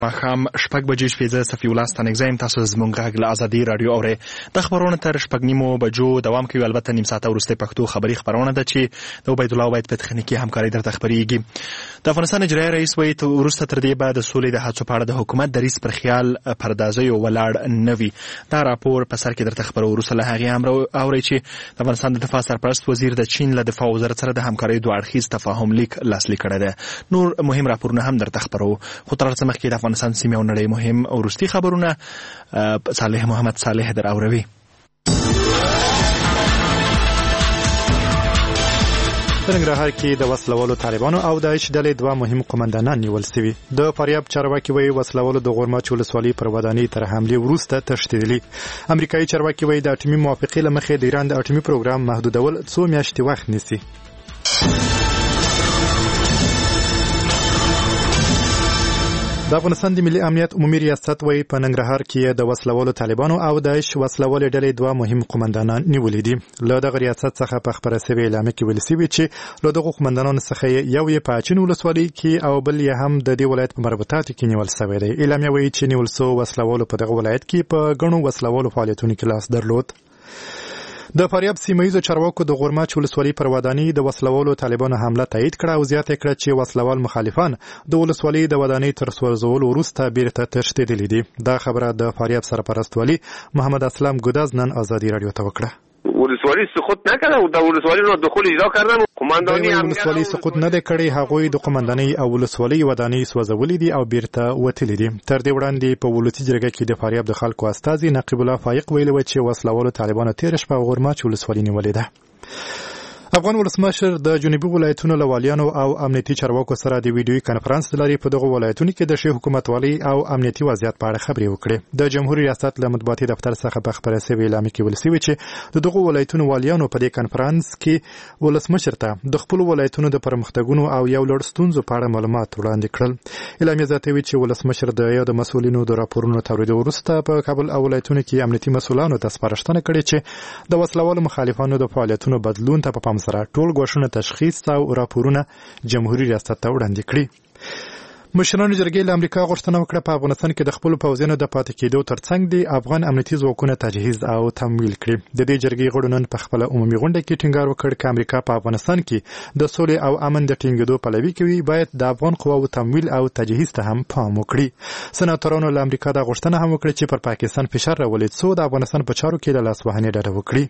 ماښام 6:15 صفي الله ستانکزی تاسو زموږ غږ له ازادي رادیو اورئ. د خبرونه تر 6:30 بجو دوام کوي. البته نیم ساعته وروسته پښتو خبري خبرونه ده چې د عبید الله وحید په تخنیکي همکاري درته خبريږي. د افغانستان اجرایي رئیس وایي وروسته تر دې به د سولې د هڅو په اړه د حکومت دریځ پر خیال پردازیو ولاړ نه وي. دا راپور په سر کې درته خبرو. وروسته له هغې هم اورئ چې د افغانستان د دفاع سرپرست وزیر د چین له دفاع وزارت سره د همکارۍ دوه اړخیز تفاهم لیک لاسلیک کړی دی. نور مهم راپورونه هم درته خبرو. خو تر هغه مخکې د افغانستان سیمې او نړۍ مهم وروستي خبرونه صالح محمد صالح در اوروي. په ننګرهار کې د وسلوالو طالبانو او داعش ډلې دوه مهم قومندانان نیول شوي. د فاریاب چارواکي وایي وسلوالو د غورماچ ولسوالۍ پر ودانۍ تر حملې وروسته تښتېدلي. امریکایي چارواکي وایي د اټومي موافقې له مخې د ایران د اټومي پروګرام محدودول 2 میاشتې وخت نیسي. د افغانستان د ملي امنیت عمومي ریاست وایي په ننګرهار کې د وسلوالو طالبانو او داعش وسلوالې ډلې دوه مهم قومندانان نیولي دي. له دغه ریاست څخه په خبره شوې اعلامیه کې ویل شوي چې له دغو قومندانانو څخه یو یې په اچین ولسوالۍ کې او بل یې هم د دې ولایت په مربوطاتو کې نیول شوی دی. اعلامیه وایي چې نیول شوو وسلوالو په دغه ولایت کې په ګڼو وسلوالو فعالیتونو کې لاس درلود. د فاریاب سیمه‌ییزو چارواکو د غورماچ ولسوالۍ پر ودانۍ د وسلوالو طالبانو حمله تایید کړه او زیاته کړه چې وسلوال مخالفان د ولسوالۍ د ودانۍ تر سوځولو وروسته بیرته تښتېدلي دي. دا خبره د فاریاب سرپرست والي محمد اسلام ګوداز نن ازادي رادیو ته وکړه. ولسوالی سقوط نکرده و در ولسوالی رو دخول اجرا کردن. قماندانی ولسوالی سقوط نه کړي. هغوی د قماندانی او ولسوالی ودانۍ سوځولې دي او بیرته وتلي دي. تر دې وړاندې په ولسی جرګه کې د فاریاب د خلکو استازي نقیب الله فایق ویلي و چې وسلوالو طالبانو تیر شپه غورماچ ولسوالی نیولې ده. افغان ولسمشر د جنوبي ولایتونو له والیانو او امنیتي چارواکو سره د ویډیوي کانفرنس لري په دغه ولایتونو کې د ښه حکومتوالي او امنیتي وضعیت په اړه خبرې وکړي. د جمهوریت ریاست له مطبوعاتي دفتر څخه په خبره شوې اعلامیه کې ویل شوي چې د دغه ولایتونو والیانو په دې کانفرنس کې ولسمشر ته د خپل ولایتونو د پرمختګونو او یو لړ ستونزو په اړه معلومات وړاندې کړل. اعلامیه زیاتوي چې ولسمشر د یو د مسؤلینو د راپورونو تورید وروسته په کابل او ولایتونو کې امنیتي مسؤلانو ته سپارښتنه کړې چې د وسلوالو مخالفانو د فعالیتونو بدلون ته په پام سره ټول ګواښونه تشخیص او راپورونه جمهوریت ریاست ته وړاندې کړي. مشرانو جرګې له امریکا غوښتنه وکړه په افغانستان کې د خپل پوځیانو د پاتې کېدو ترڅنګ د افغان امنیتي ځواکونو تجهیز او تمویل کړي. د دې جرګې غړو نن په خپل عمومي غونډه کې ټینګار وکړ چې امریکا په افغانستان کې د سولې او امن د ټینګېدو پلوي کوي باید د افغان قواو تمویل او تجهیز ته هم پام وکړي. سناتورانو له امریکا د غوښتنه هم وکړه چې پر پاکستان فشار راولي څو د افغانستان په چارو کې د لاسوهنې ډډه وکړي.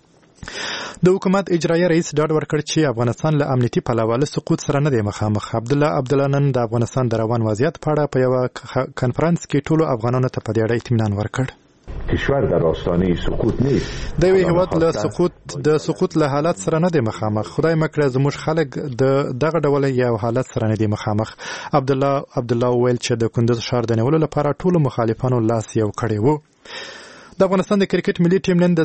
د حکومت اجرایي رئیس ډاډ ورکړ چې افغانستان له امنیتي پلوه له سقوط سره نه دی مخامخ. عبدالله نن د افغانستان د روان وضعیت په اړه په یو کانفرنس کې ټولو افغانانو ته په دې اړه اطمینان ورکړ. کشور در آستانه سقوط نیست. د یو هیواد له سقوط له حالت سره نه دی مخامخ. خدای مکړه زموږ خلک دغه ډول یو حالت سره نه دی مخامخ. عبدالله ویل چې د کندز ښار د نیولو لپاره ټولو مخالفانو لاس یو کړی وو. د افغانستان د کرکټ ملي ټیم نن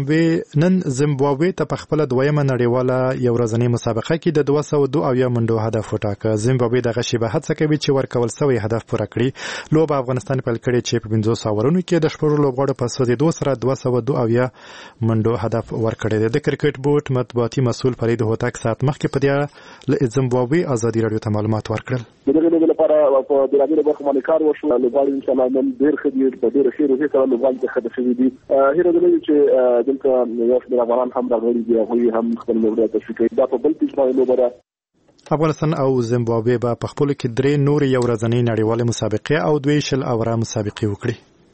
زیمبابوې ته په خپل دویمه نړیواله یو ورځنۍ مسابقه کې د 202 منډو هدف وټاکه. زیمبابوې دغه شیبه هڅه کوي چې ورکول شوی هدف پوره کړي. لوبه افغانستان پیل کړی چې په 500 اورونو کې د شپږ لوبغاړو په سوځېدو سره 202 منډو هدف ورکړی دی. د کرکټ بورډ مطبوعاتي مسؤل فرید هوتک سات مخکې په دې زیمبابوې ازادي رادیو ته معلومات ورکړل. دغه لپاره په بیلابیلو برخو باندې کار وشو. لوبغاړي ان شاء الله نن ډېر ښه دي، په ډېر ښه روحیه سره لوبغاړي ښه دي. هیره دې چې دلته یو شمېر افغانان هم راغلي دي، هغوی هم خپل لوبډله تشریح کوي. دا په بل پیش باندې لوبه ده. افغانستان او زیمبابوې به په خپلو کې 3 نورې یو ورځنۍ نړیوالې مسابقې او 2 شل اوره مسابقې وکړي.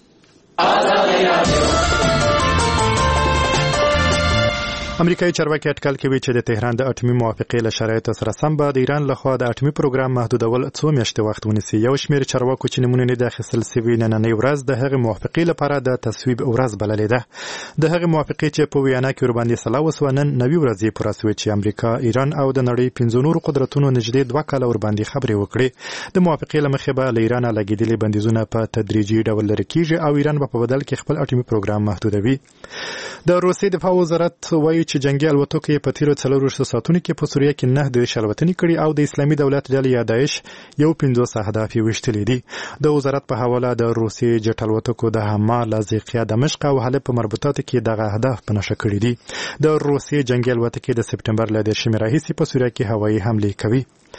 امریکایي چارواکي اټکل کوي چې د تهران د اټومي موافقې له شرایطو سره سم به د ایران لخوا د اټومي پروګرام محدودول 2 میاشتې وخت ونیسي. یو شمېر چارواکو چې نمونه نه اخیستل شوي نننۍ ورځ د هغې موافقې لپاره د تصویب ورځ بللې ده. د هغې موافقې چې په ویانا کې ورباندې سلا وسوه نن 90 ورځې پوره شوې چې امریکا، ایران او د نړۍ 15 نورو قدرتونو نږدې 2 کاله ورباندې خبرې وکړي. د موافقې له مخې به له ایرانه لګېدلي بندیزونه په تدریجي ډول لرې کېږي او ایران به په بدل کې خپل اټومي پروګرام محدودوي. د روسیې دفاع وزارت وایي چې جنگي الوتکو په تیرو 4 ساعتونو کې په سوریه کې 9 د الوتنې کړي او د اسلامي دولت ډلې یا داعش یو 50 اهداف وشتلې دي. د وزارت په حواله د روسیې جټ الوتکو د حما، لاذقیه، دمشق او حلب په مربوطاتو کې دغه اهداف په نښه کړي دي. د روسیې جنگي الوتکې د سپټمبر له 10 راهیسې په سوریه کې هوایي حملې کوي.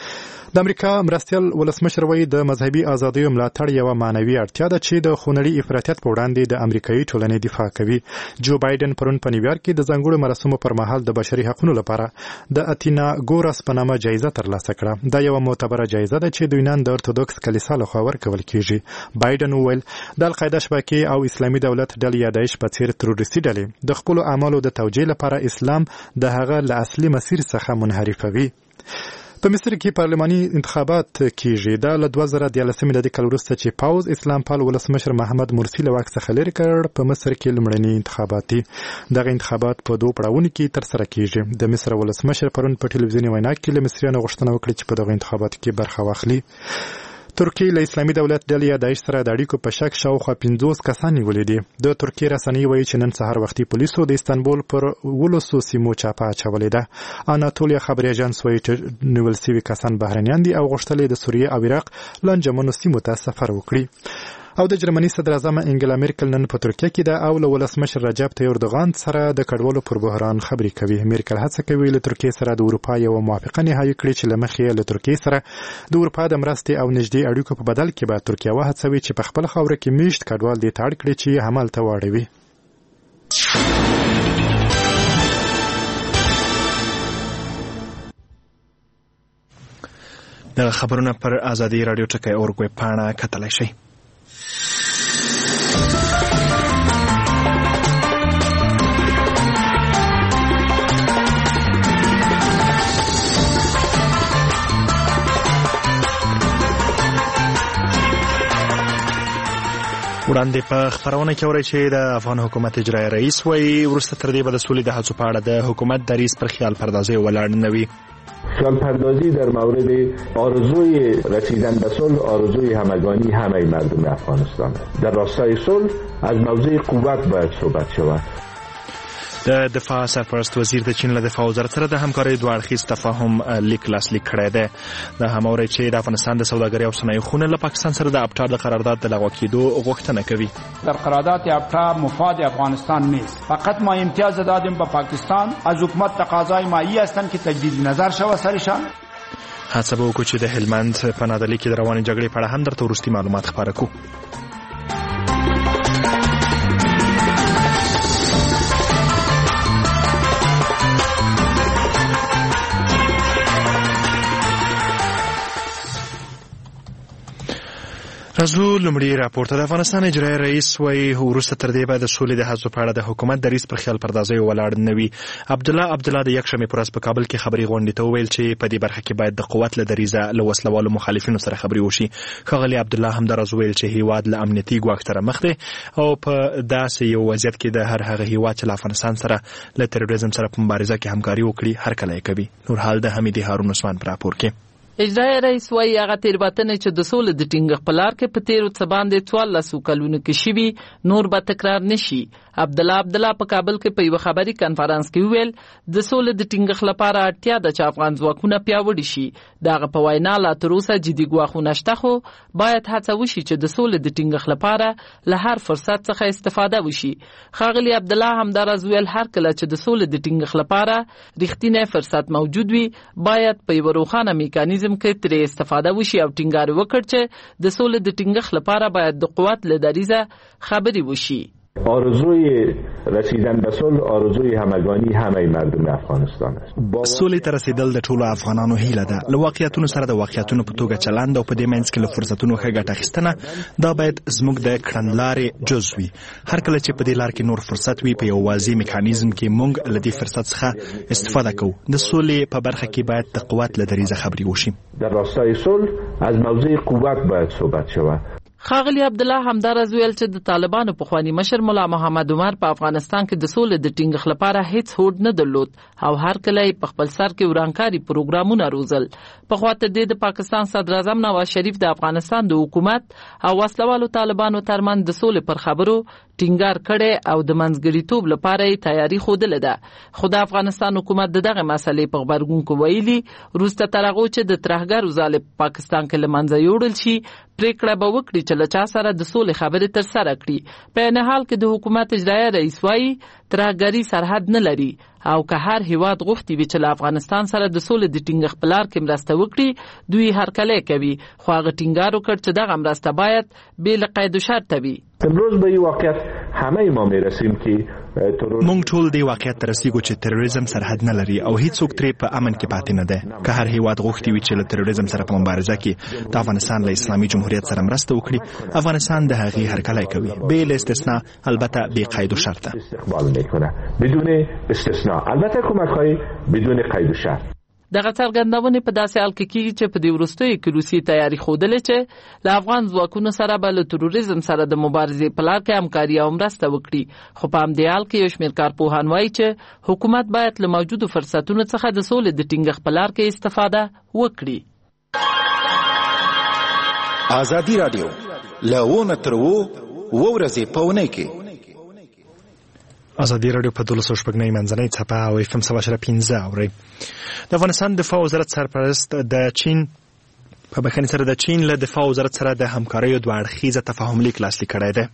د امریکا مرستیال ولسمشر وایي د مذهبي ازادیو ملاتړ یوه معنوي اړتیا ده چې د خونړي افراطیت په وړاندې د امریکایي ټولنې دفاع کوي. جو بایدن پرون په نیویارک کې د ځانګړو مراسمو پر مهال د بشري حقوقو لپاره د اتینا ګورس په نامه جایزه ترلاسه کړه. دا یوه معتبره جایزه ده چې د یونان د ارتودوکس کلیسا لخوا ورکول کیږي. بایدن وویل د القاعده شبکې او اسلامي دولت ډلې یا داعش په څیر تروریستي ډلې د خپلو اعمالو د توجیه لپاره اسلام د هغه له اصلي مسیر څخه منحرفوي. په مصر کې پارلماني انتخابات کیږي. دا له 2013 میلادي کال وروسته چې پاوز اسلام پال ولسمشر محمد مرسي له واک څخه لرې کړ په مصر کې لومړني انتخابات دي. دغه انتخابات په دوه پړاوونو کې ترسره کیږي. د مصر ولسمشر پرون په ټلویزیوني وینا کې له مصریانو غوښتنه وکړه چې په دغه انتخاباتو کې برخه واخلي. ترکیه له اسلامي دولت ډلې یا داعش سره د اړیکو په شک شاوخوا 50 کسان نیولي دي. د ترکیې رسنۍ وایي چې نن سهار وختي پولیسو د استانبول پر 12 سیمو چاپه اچولې ده. اناتولیا خبري اژانس وایي چې نیول شوي کسان بهرنیان دي او غوښتل د سوریه او عراق لنجمنو سیمو ته سفر وکړي. او د جرمني صدر اعظم انګلا میرکل نن په ترکیه کې ده او له ولسمشر رجب طیب اردوغان سره د کډوالو پر بحران خبرې کوي. میرکل هڅه کوي له ترکیې سره د اروپا یو موافقه نهایی کړي چې له مخې له ترکیې سره د اروپا د مرستې او نږدې اړیکو په بدل کې به ترکیه وهڅوي چې په خپل خاوره کې میشت کډوال دې ته اړ کړي چې همالته واړوي. د خبرونه پر ازادي رادیو ټکی اورګوي پاڼه کتلی شئ. وړاندې په خبرونه کې اورئ چې د افغان حکومت اجرایي رئیس وایي وروسته تر دې به د سولې د هڅو په اړه د حکومت دریځ پر خیال پردازی ولاړ نه وي. خیال پردازی در مورد آرزوی رسیدن به صلح آرزوی همگانی همه مردم افغانستان است. در راستای صلح از موضوع قوت باید صحبت شود. د دفاع سرپرست وزیر د چین له دفاع وزارت سره د همکارۍ دوه اړخیز تفاهم لیک لاسلیک کړی دی. دا هم اورئ چې د افغانستان د سوداګرۍ او صنایعو خونه له پاکستان سره د ابټا د قرارداد د لغوه کېدو غوښتنه کوي. در قرارداد ابټا مفاد افغانستان نیست. فقط ما امتیاز دادیم به پاکستان از حکومت تقاضای مایی هستند که تجدید نظر شود سرشان. هڅه به وکړو چې د هلمند په نادعلي کې د روانې جګړې په اړه هم درته وروستي معلومات خپاره کړو. راځو لومړی راپورته. د افغانستان اجرایي رئیس وایي وروسته تر دې به د سولې د هڅو په اړه د حکومت دریځ پر خیال پردازۍ ولاړ نه وي. عبدالله د یکشنبې پر ورځ په کابل کې خبري غونډې ته وویل چې په دې برخه کې باید د قوت له دریځه له وسلوالو مخالفینو سره خبرې وشي. ښاغلي عبدالله همداراز وویل چې هیواد له امنیتي ګواښ سره مخ دی او په داسې یو وضعیت کې د هر هغه هیواد چې له افغانستان سره له تروریزم سره په مبارزه کې همکاري وکړي هر کله یې کوي. نور حال د حمیدي هارون عثمان پر راپور کې. اجرایي رئیس وایي هغه تېروتنې چې د سولې د ټینګښت په لار کې په تېرو څه باندې 14 کلونو کې شوي نور به تکرار نشي. عبدالله په کابل کې په یو خبري کانفرنس کې ویل د سولې د ټینګښت لپاره اړتیا ده چې افغان ځواکونه پیاوړي شي. دغه په وینا لا تر اوسه جدي ګواښونه شته خو باید هڅه وشي چې د سولې د ټینګښت لپاره له هر فرصت څخه استفاده وشي. ښاغلي عبدالله همداراز ویل هر کله چې د سولې د ټینګښت لپاره رښتینی فرصت موجود وي باید په یو روښانه میکانیزم کې ترې استفاده وشي او ټینګار وکړي چې د سولې د ټینګښت لپاره باید د قوت له دریځه خبرې وشي. آرزوی رسیدن به صلح آرزوی همگانی همه مردم افغانستان است. سولې ته رسیدل د ټولو افغانانو هیله ده. له واقعیتونو سره د واقعیتونو په توګه چلند او په دې منځ کې له فرصتونو ښه ګټه اخیستنه دا باید زموږ د کړنلارې جز وي. هر کله چې په دې لار کې نور فرصت وي په یو واضح میکانیزم کې موږ له دې فرصت څخه استفاده کوو. د سولې په برخه کې باید د قوت له دریځه خبرې وشي. در راستای صلح از موضوع قوت باید صحبت شود. ښاغلي عبدالله همداراز ویل چې د طالبانو پخوانی مشر مولا محمد عمر په افغانستان کې د سولې د ټینګښت لپاره هیڅ هوډ نه درلود او هر کله په خپل سر کې ورانکاري پروګرامونه روزل. په خوا ته د پاکستان صدر اعظم نواز شریف د افغانستان د حکومت او وسلوالو طالبانو ترمنځ د سولې پر خبرو ټینګار کړي او د منځګړیتوب لپاره یې تیاری ښودلې ده. خو د افغانستان حکومت دغه مسلې په غبرګون کې ویلي وروسته تر هغه چې د ترهګرو ظالم پاکستان کې له منځه یوړل شي پریکړه به وکړي چې له چا سره د سولې خبرې تر سره کړي. په عین حال کې د حکومت اجرایه رئیس وایي ترهګري سرحد نه لري او که هر هیواد غوښتي وي چې له افغانستان سره د سولې د ټینګښت په لار کې مرسته وکړي دوی هرکلی کوي، خو هغه ټینګار وکړ چې دغه مرسته باید بې له قید و شرطه وي. امروز به این واقعیت همه ما میرسیم که مونږ ټول دې واقعیت ته رسیږو چې تروریزم سرحد نه لري او هیڅوک ترې په امن کې پاتې نه دی. که هر هیواد غوښتي وي چې له تروریزم سره په مبارزه کې د افغانستان له اسلامي جمهوریت سره مرسته وکړي، افغانستان د هغې هرکلی کوي بې له استثنا، البته بې قید و شرطه. استقبال میکنه بدون استثنا، البته کمک‌های بدون قید و شرط. دغه څرګندونې په داسې حال کې کېږي چې په دې وروستیو کې روسیې تیاری ښودلې چې له افغان ځواکونو سره به له تروریزم سره د مبارزې په لار کې همکاري او مرسته وکړي. خو په همدې حال کې یو شمېر کارپوهان وایي چې حکومت باید له موجودو فرصتونو څخه د سولې د ټینګښت په لار کې استفاده وکړي. ازادي راډیو له ونه تر ورځې په اونۍ کې ازادي راډیو په 12 منځنۍ څپه او FM 105 اوري. د افغانستان دفاع وزارت سرپرست د چین په بخښنې سره د چین له دفاع وزارت سره د همکاریو دوه اړخیزه تفاهم لیک لاسلیک کړی دی.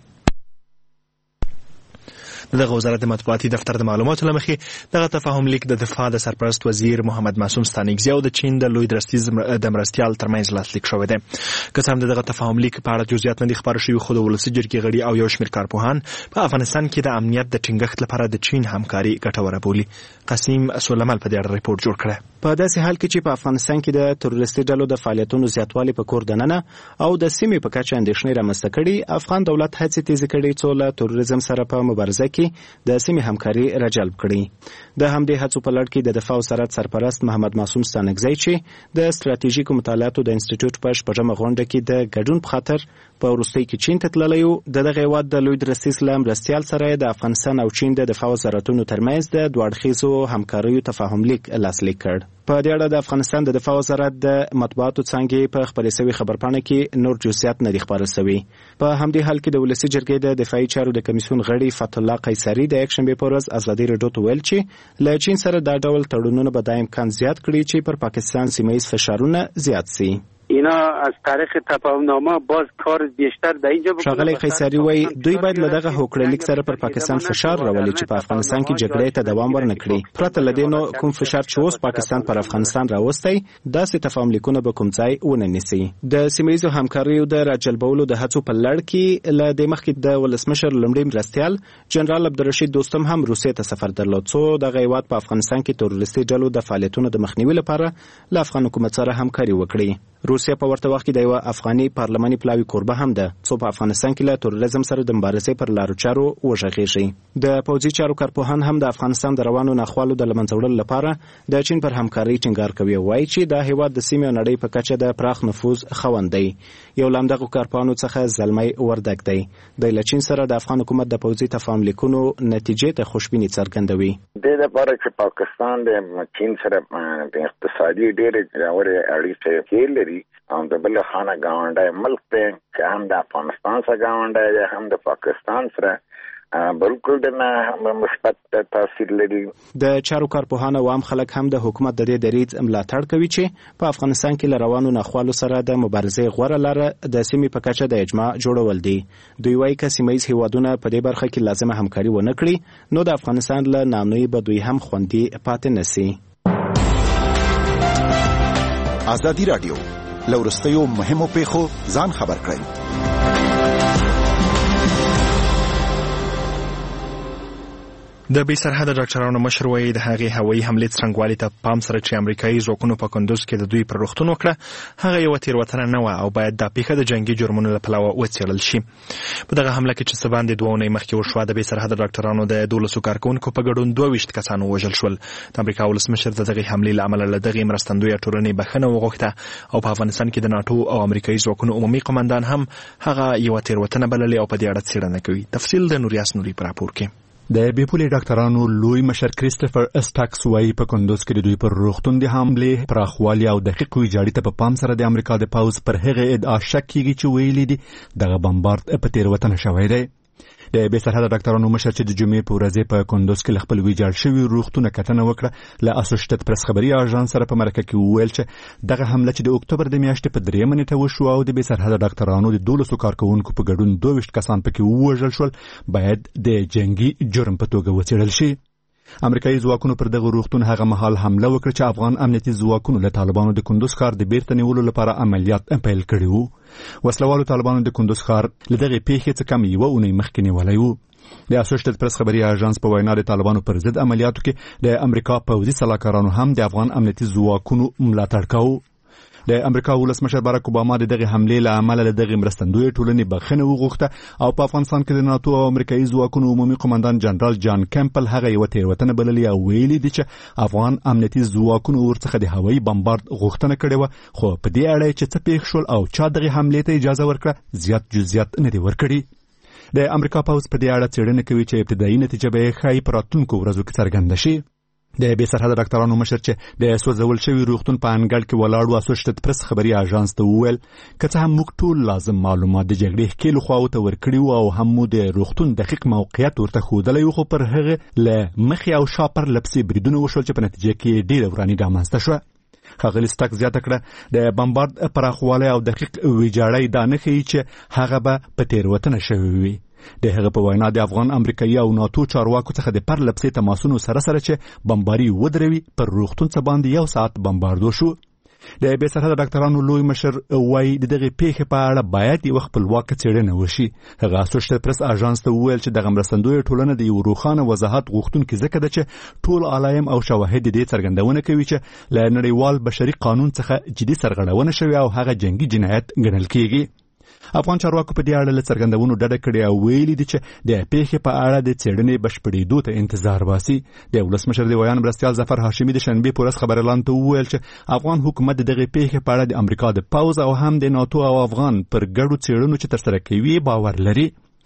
دغه وزارت د مطبوعاتي دفتر د معلوماتو له مخې دغه تفاهم لیک د دفاع د سرپرست وزیر محمد معصوم ستانکزي او د چین د لوی درستیز د مرستیال ترمنځ لاسلیک شوی دی. که څه هم دغه تفاهم لیک په اړه جزئیات نه دي خپاره شوي، خو د ولسي جرګې غړي او یو شمېر کارپوهان په افغانستان کې د امنیت د ټینګښت لپاره د چین همکاري ګټوره بولي. قاسم سلیمان په دې اړه ریپورت جوړ کړی. په داسې حال کې چې په افغانستان کې د تروریستي ډلو د فعالیتونو زیاتوالی په کور دننه او د سیمې په کچه اندېښنې رامنځته کړي، افغان دولت هڅې تیزې کړي څو له تروریزم سره په مبارزه کې د سیمې همکاري راجلب کړي. د همدې هڅو په لړ کې د دفاع وزارت سرپرست محمد معصوم ستانکزي چې د ستراتیژیکو مطالعاتو د انسټیټیوټ په شپږمه غونډه کې د ګډون په خاطر په وروستۍ کې چین ته تللی و، دغه هیواد د لوی درستیز له مرستیال سره د افغانستان او چین د دفاع وزارتونو ترمنځ د دوه اړخیزو همکاریو تفاهم لیک لاسلیک کړ. په دې اړه د افغانستان د دفاع وزارت د مطبوعاتو څانګې په خپرې شوې خبرپاڼه کې نور جزئیات نه دي خپاره شوي. په همدې حال کې د ولسي جرګې د دفاعي چارو د کمیسیون غړي فتح الله قیصري د یکشنبې په ورځ ازادي راډیو ته ویل چې له چین سره دا ډول تړونونه به دا امکان زیات کړي چې پر پاکستان سیمه ییز فشارونه زیات شي. اینا از طریق تفاهمنامه باز کار بیشتر در اینجا بکنه. ښاغلی قیصري وایي دوی باید له دغه هوکړلیک سره پر پاکستان فشار راولي چې په افغانستان کې جګړې ته دوام ورنکړي. پرته له دې نو کوم فشار چې اوس پاکستان پر افغانستان راوستی داسې تفاهم لیکونه به کوم ځای ونه نیسي. د سیمه ییزو همکاریو د راجلبولو د هڅو په لړ کې له دې مخکې د ولسمشر لومړي مرستیال جنرال عبدالرشید دوستم هم روسیې ته سفر درلود څو دغه هیواد په افغانستان کې تروریستي ډلو د فعالیتونو د مخنیوي لپاره له افغان حکومت سره همکاري وکړي. روسیه په ورته وخت کې د یو افغاني پارلماني پلاوي کوربه هم ده څو په افغانستان کې له تروریزم سره د مبارزې پر لارو چارو وژغېږي. د پوځي چارو کارپوهان هم د افغانستان د روانو ناخوالو د لمنځه وړلو لپاره د چین پر همکارۍ ټینګار کوي. وایي چې دا هیواد د سیمې او نړۍ په کچه د پراخ نفوذ خاوند دی. یو له همدغو کارپوهانو څخه زلمی وردګ دی. د له چین سره د افغان حکومت د پوځي تفاهم لیکونو نتیجې ته خوشبیني څرګندوي. د لپاره چې پاکستان د چین سره د اقتصادي ډېرې ژورې اړیکې لري او د بل خانه گاونډی ملک دی چې هم د افغانستان سره گاونډی دی هم د پاکستان سره بالکل د مثبت تاثیر لري. د چارو کارپوهان او عام خلک هم د حکومت د دې دریځ ملاتړ کوي چې په افغانستان کې له روانو ناخوالو سره د مبارزې غوره لاره د سیمې په کچه د اجماع جوړول دي. دوی وایي که سیمه ییز هیوادونه په دې برخه کې لازمه همکاري ونه کړي نو د افغانستان له نامنوي به دوی هم خوندي پاتې نشي. ازادي راډیو لورستیو مهمو پیښو ځان خبر کړئ. د بې سرحده ډاکټرانو مشر وایي د هغې هوایي حملې څرنګوالي ته پام سره چې امریکایي ځواکونو په کندوز کې د دوی پر روغتون وکړه هغه یوه تېروتنه نه وه او باید دا پیښه د جنګي جرمونو له پلوه وڅېړل شي. په دغه حمله کې چې څه باندې 2 اونۍ مخکې وشوه د بې سرحده ډاکټرانو د 12 کارکوونکو په ګډون 22 کسان ووژل شول. د امریکا ولسمشر د دغې حملې له امله له دغې مرستندویه ټولنې بښنه وغوښته او په افغانستان کې د ناټو او امریکایي ځواکونو عمومي قمندان هم هغه یوه تېروتنه بللې او په دې اړه څېړنه کوي. تفصیل د نوریاس نوري په راپور کې. د بیپولي ډاکټرانو لوی مشر کریسټوفر اسټاکس وايي په کندوز کې د دوی پر روغتون د حملې پراخوالي او دقیق ویجاړي ته په پام سره د امریکا د پوځ پر هغه ادعا شک کیږي چې ویلي دي دغه بمبارد په تېروتنه شوی دی. د بې سرحده ډاکټرانو مشر چې د جمعې په ورځ په کندوز کې خپل ویجاړ شوي روغتون کتنه وکړه له اسوسییټډ پریس خبري اژانس سره په مرکه کې وویل چې دغه حمله چې د اکتوبر د میاشتې په 3 نیټه وشو او د بې سرحده ډاکټرانو د 12 کارکونکو په ګډون 22 کسان پکې ووژل شول باید د جنگي جرم په توګه وڅېړل شي. امریکایي ځواکونو پر دغه روغتون هغه مهال حمله وکړه چې افغان امنیتي ځواکونو له طالبانو د کندوز ښار د بیرته نیولو لپاره عملیات پیل کړي وو. وسلوالو طالبانو د کندوز ښار له دغې پیښې څخه کم یوه اونۍ مخکې نیولی وو. د اسوسییټډ پریس خبري اژانس په وینا د طالبانو پر ضد عملیاتو کې د امریکا پوځي سلاکارانو هم د افغان امنیتي ځواکونو ملاتړ کاوه. د امریکا ولسمشر باراک اوباما د دغه حملې له امله له دغه مرستندوی ټولنې بخښنه وغوښته او په افغانستان کې د ناتو او امریکایي ځواکونو عمومي قومندان جنرال جان کمپل هغه یو تیروتنه بللې او ویلي دي چې افغان امنیتي ځواکونو ورڅخه د هوایي بمبارد غوښتنه کړې وه خو په دې اړه چې څه پیښ شول او چا دغه حملې ته اجازه ورکړه زیات جزئیات نه دي ورکړي. د امریکا پوځ په دې اړه څېړنه کوي چې ابتدایي نتیجه به یې ښایي په راتلونکو ورځو کې څرګنده شي. د بې سرحده ډاکټرانو مشر چې د سوځول شوي روغتون په انګړ کې ولاړ و اسوسییټډ پریس خبري اژانس ته وویل که څه هم موږ ټول لازم معلومات د جګړې ښکېلو خواو ته ورکړي وو او هم مو د روغتون دقیق موقعیت ورته ښودلی و خو پر هغه له مخې او شا پرله پسې بریدونه وشول چې په نتیجه کې ډېره وراني رامنځته شوه. ښاغلي سټاک زیاته کړه د بمبارد پراخوالی او دقیق ویجاړی دا نه ښیي چې هغه به په تېروتنه شوی وي. د هغه په وینا د افغان امریکایي او ناتو چارواکو څخه د پرله پسې تماسونو سره سره چې بمباري ودروي پر روغتون څه باندې 1 ساعت بمبارد وشو. د بې سرحده ډاکټرانو لوی مشر وایي د دغې پیښې په اړه باید یوه خپلواکه څېړنه وشي. هغه اسوسییټډ پریس اژانس ته وویل چې دغه مرستندویه ټولنه د یو روښانه وضاحت غوښتونکې ځکه ده چې ټول علایم او شواهد د دې څرګندونه کوي چې له نړیوال بشري قانون څخه جدي سرغړونه شوې او هغه جنگي جنایت ګڼل کیږي. افغان چارواکو په دې اړه له څرګندونو ډډه کړې او ویلي دي چې د پیښې په اړه د څېړنې بشپړېدو ته انتظار باسي. د ولسمشر د ویان مرستیال ظفر هاشمي د شنبې په ورځ خبريالانو ته وویل چې افغان حکومت د دغې پیښې په اړه د امریکا د پوځ او هم د ناتو او افغان پر ګډو څېړنو چې ترسره کوي باور لري.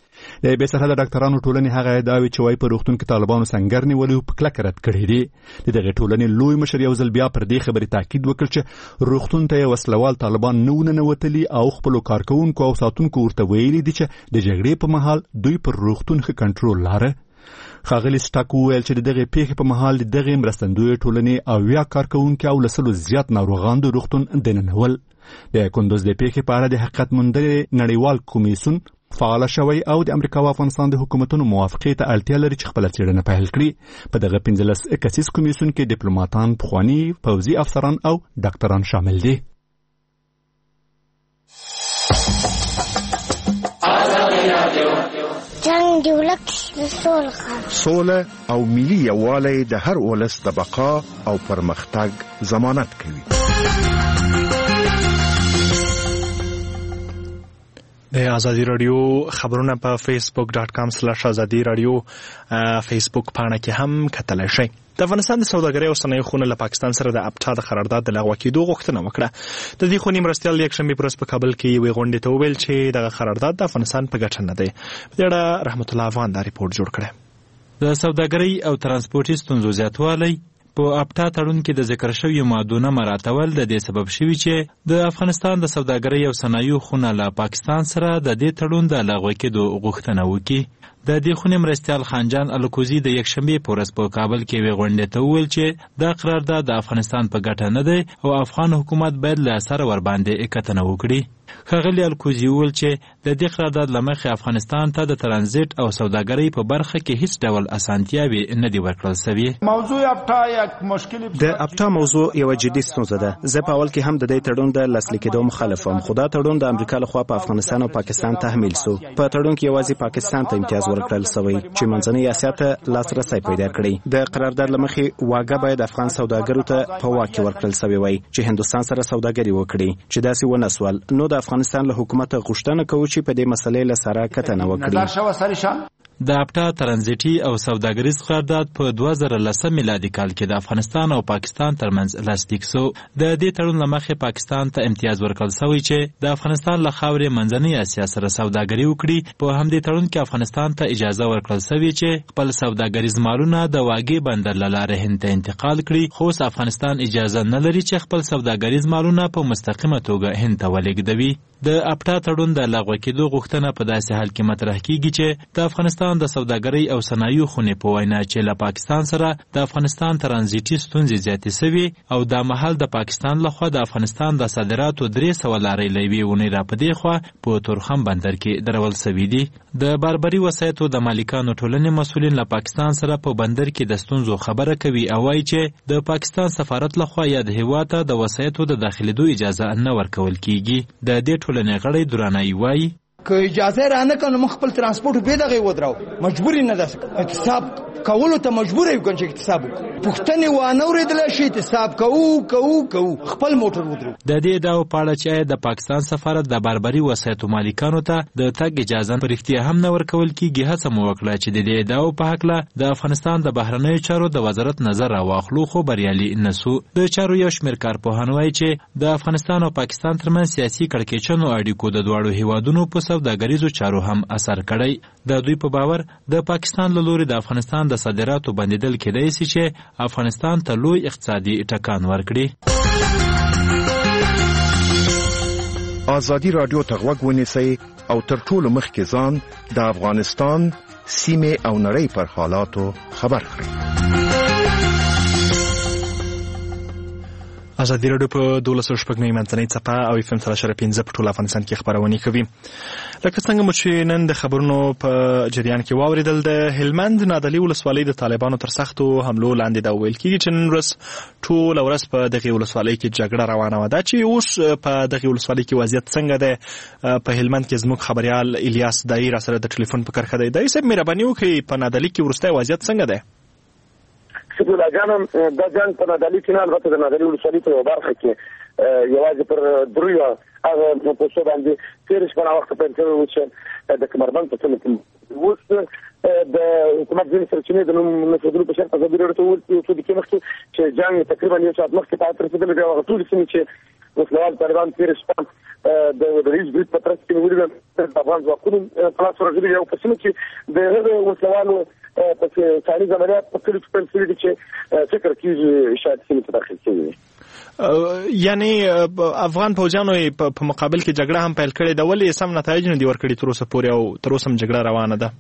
د بې سرحده ډاکټرانو ټولنې هغه ادعاوې چې وایي په روغتون کې طالبانو سنګر نیولي په کلکه رد کړي دي. د دغې ټولنې لوی مشر یو ځل بیا پر دې خبرې تاکید وکړ چې روغتون ته یې وسلوال طالبان نه وننوتلي او خپلو کارکوونکو او ساتونکو ورته ویلي دي چې د جګړې په مهال دوی پر روغتون ښه کنټرول لاره. ښاغلي سټاک وویل چې د دغې پیښې په مهال د دغې مرستندویې ټولنې 80 کارکوونکي او له 100 زیات ناروغان د روغتون دننول. د کندوز د پیښې په اړه د حقیقت موندنې نړیوال کمیسیون فعال شوی او د امریکا او افغانستان د حکومتونو موافقې ته اړتیا لري چې خپله څېړنه پیل کړي. په دغه 15 کسیز کمیسیون کې ډیپلوماتان، پخواني پوځي افسران او ډاکټران شامل دي. جنگ د ولس سوله او ملي یووالی د هر ولس د بقا او پرمختګ ضمانت کوي. د ازادي رادیو خبرونه په facebook.com/ازادي رادیو فیسبوک پاڼه کې هم کتلی شئ. د افغانستان د سوداګرۍ او صنایعو خونه له پاکستان سره د ابټا د قرارداد د لغوه کېدو غوښتنه وکړه. د دې خونې مرستیال یکشنبې په ورځ په کابل کې یوې غونډې ته وویل چې دغه قرارداد د افغانستان په ګټه نه دی. په دې اړه رحمت الله افغان دا ریپورټ جوړ کړی. د سوداګرۍ او ترانسپورټي ستونزو زیاتوالی په ابټا تړون کې د ذکر شویو مادونه مراعاتول د دې سبب شوي چې د افغانستان د سوداګرۍ او صنایعو خونه له پاکستان سره د دې تړون د لغوه کېدو غوښتنه وکړي. د دې خونې مرستیال خانجان الکوزي د یکشنبې په ورځ په کابل کې یوې غونډې ته وویل چې دا قرارداد د افغانستان په ګټه نه دی او افغان حکومت باید له سره ورباندې کتنه وکړي. ښاغلي الکوزي وویل چې د دې قرارداد له مخې افغانستان ته د ترانزیت او سوداګرۍ په برخه کې هیڅ ډول اسانتیاوې نه دي ورکړل سوي. موضوع ابټا یک مشکل د ابټا موضوع یو جدي ستونزه ده. زه په اول کې هم د دې تړون د لاسلیک کېدو مخالف وم، خو دا تړون د امریکا لخوا په افغانستان او پاکستان تحمیل سو. په تړون کې یوازې پاکستان ته امتیاز ورکړل سوی چې منځنۍ اسیا ته لاسرسی پیدا کړي. د قرارداد له مخې واګه باید افغان سوداګرو ته په واک کې ورکړل سوی وای چې هندوستان سره سوداګري وکړي، چې داسې ونه سول. نو د افغانستان له حکومت غوښتنه کوي چې په دې مسلې له سره کتنه وکړي. د اپټا ترانزیټي او سوداګریز قرارداد په 2010 میلادي کال کې د افغانستان او پاکستان ترمنځ لاسلیک شو. د دې تړون له مخې پاکستان ته امتیاز ورکړل شوی چې د افغانستان له خاورې منځنۍ اسیا سره سوداګري وکړي. په همدې تړون کې افغانستان ته اجازه ورکړل شوې چې خپل سوداګریز مالونه د واګې بندر له لارې هند ته انتقال کړي، خو افغانستان اجازه نه لري چې خپل سوداګریز مالونه په مستقیمه توګه هند ته ولېږدوي. د اپټا تړون د لغوه کېدو غوښتنه په داسې حال کې مطرح کیږي چې د افغانستان د سوداګرۍ او صنایعو خونې په وینا چې له پاکستان سره د افغانستان ترانزیټي ستونزې زیاتې شوي او دا مهال د پاکستان لخوا د افغانستان د صادراتو 300 لارې له یوې اونۍ راپدې خوا په تورخم بندر کې درول شوي دي. د باربري وسایطو د مالکانو ټولنې مسؤلین له پاکستان سره په بندر کې د ستونزو خبره کوي او وایي چې د پاکستان سفارت لخوا یا د هېواد ته د وسایطو د داخلېدو اجازه نه ورکول کیږي. د دې ټولنې غړی درانایي وایي که اجازه را نه کنه خپل ترانسپورت به دغه ودراو مجبوری نه ده احتساب کولو ته مجبور یو کنه چې احتساب پښتنې و نه اوریدل شي احتساب کوو خپل موټر ودرو. د دې داو پاړه چې د پاکستان سفارت د باربري وسایطو مالکانو ته د تګ اجازه پر اختیار هم نه ورکول کیږي. هڅه مو وکړه چې د دې داو په حق له د افغانستان د بهرنیو چارو د وزارت نظر راواخلو خو بریالي نسو. د چارو یو شمېر کارپوهان وایي چې د افغانستان او پاکستان ترمنځ سیاسي کړکېچنو اړیکو د دواړو هیوادونو په سوداګریزو چارو هم اثر کړی. د دوی په باور د پاکستان له لوري د افغانستان د صادراتو بندیدل کېدای شي چې افغانستان ته لوی اقتصادي ټکان ورکړي. ازادي رادیو ته غوږ ونیسئ او تر ټولو مخکې ځان د افغانستان سیمې او نړۍ پر حالاتو خبر کړئ. ازادي رادیو په 12.9 منځنۍ څپه او FM 3.5 په ټول افغانستان کې خبرونه کوي. لکه څنګه مو چې نن د خبرونو په جریان کې واوریدل، د هلمند نادعلي ولسوالۍ د طالبانو تر سختو حملو لاندې دا ویل کیږي چې نن ورځ ټول ورځ په دغه ولسوالۍ کې جګړه روانه وه. دا چې اوس په دغه ولسوالۍ کې وضعیت څنګه ده، په هلمند کې زموږ خبريال الیاس دای را سره د ټلیفون په کرښه دی. دای صاحب مهرباني وکړئ په نادعلي کې وروستی وضعیت څنګه ده؟ شکر جانم دا جنگ په نادعلي کې نه، البته د نادعلي ولسوالۍ په یوه برخه کې یوازې پر دریو هغه پوسټو باندې تېره شپه ناوخته پیل شوی و چې د کمربند په سیمه کې اوس د حکومت ځینې سرچینې د نوم نښودلو په شرط ازادي راډیو ته وویل څو دقیقې مخکې چې جنګ تقریبا یو ساعت مخکې پای ته رسېدلی دی. هغه ټولې سیمې چې وسلوال طالبان تېره شپه د رئیس برید په ترڅ کې نیولي ده د افغان ځواکونو په لاس ورغلي دي او په سیمه کې د هغه وسلوالو په ثاني عملیات په کلیو کې پیل شوي دي چې فکر کېږي شاید سیمې ته داخل شوي وي. یعنی افغان پوځیانو په مقابل کې جګړه هم پیل کړې ده، ولې سم نتایج نه دي ورکړي تر اوسه پورې او تر اوسه هم جګړه روانه ده؟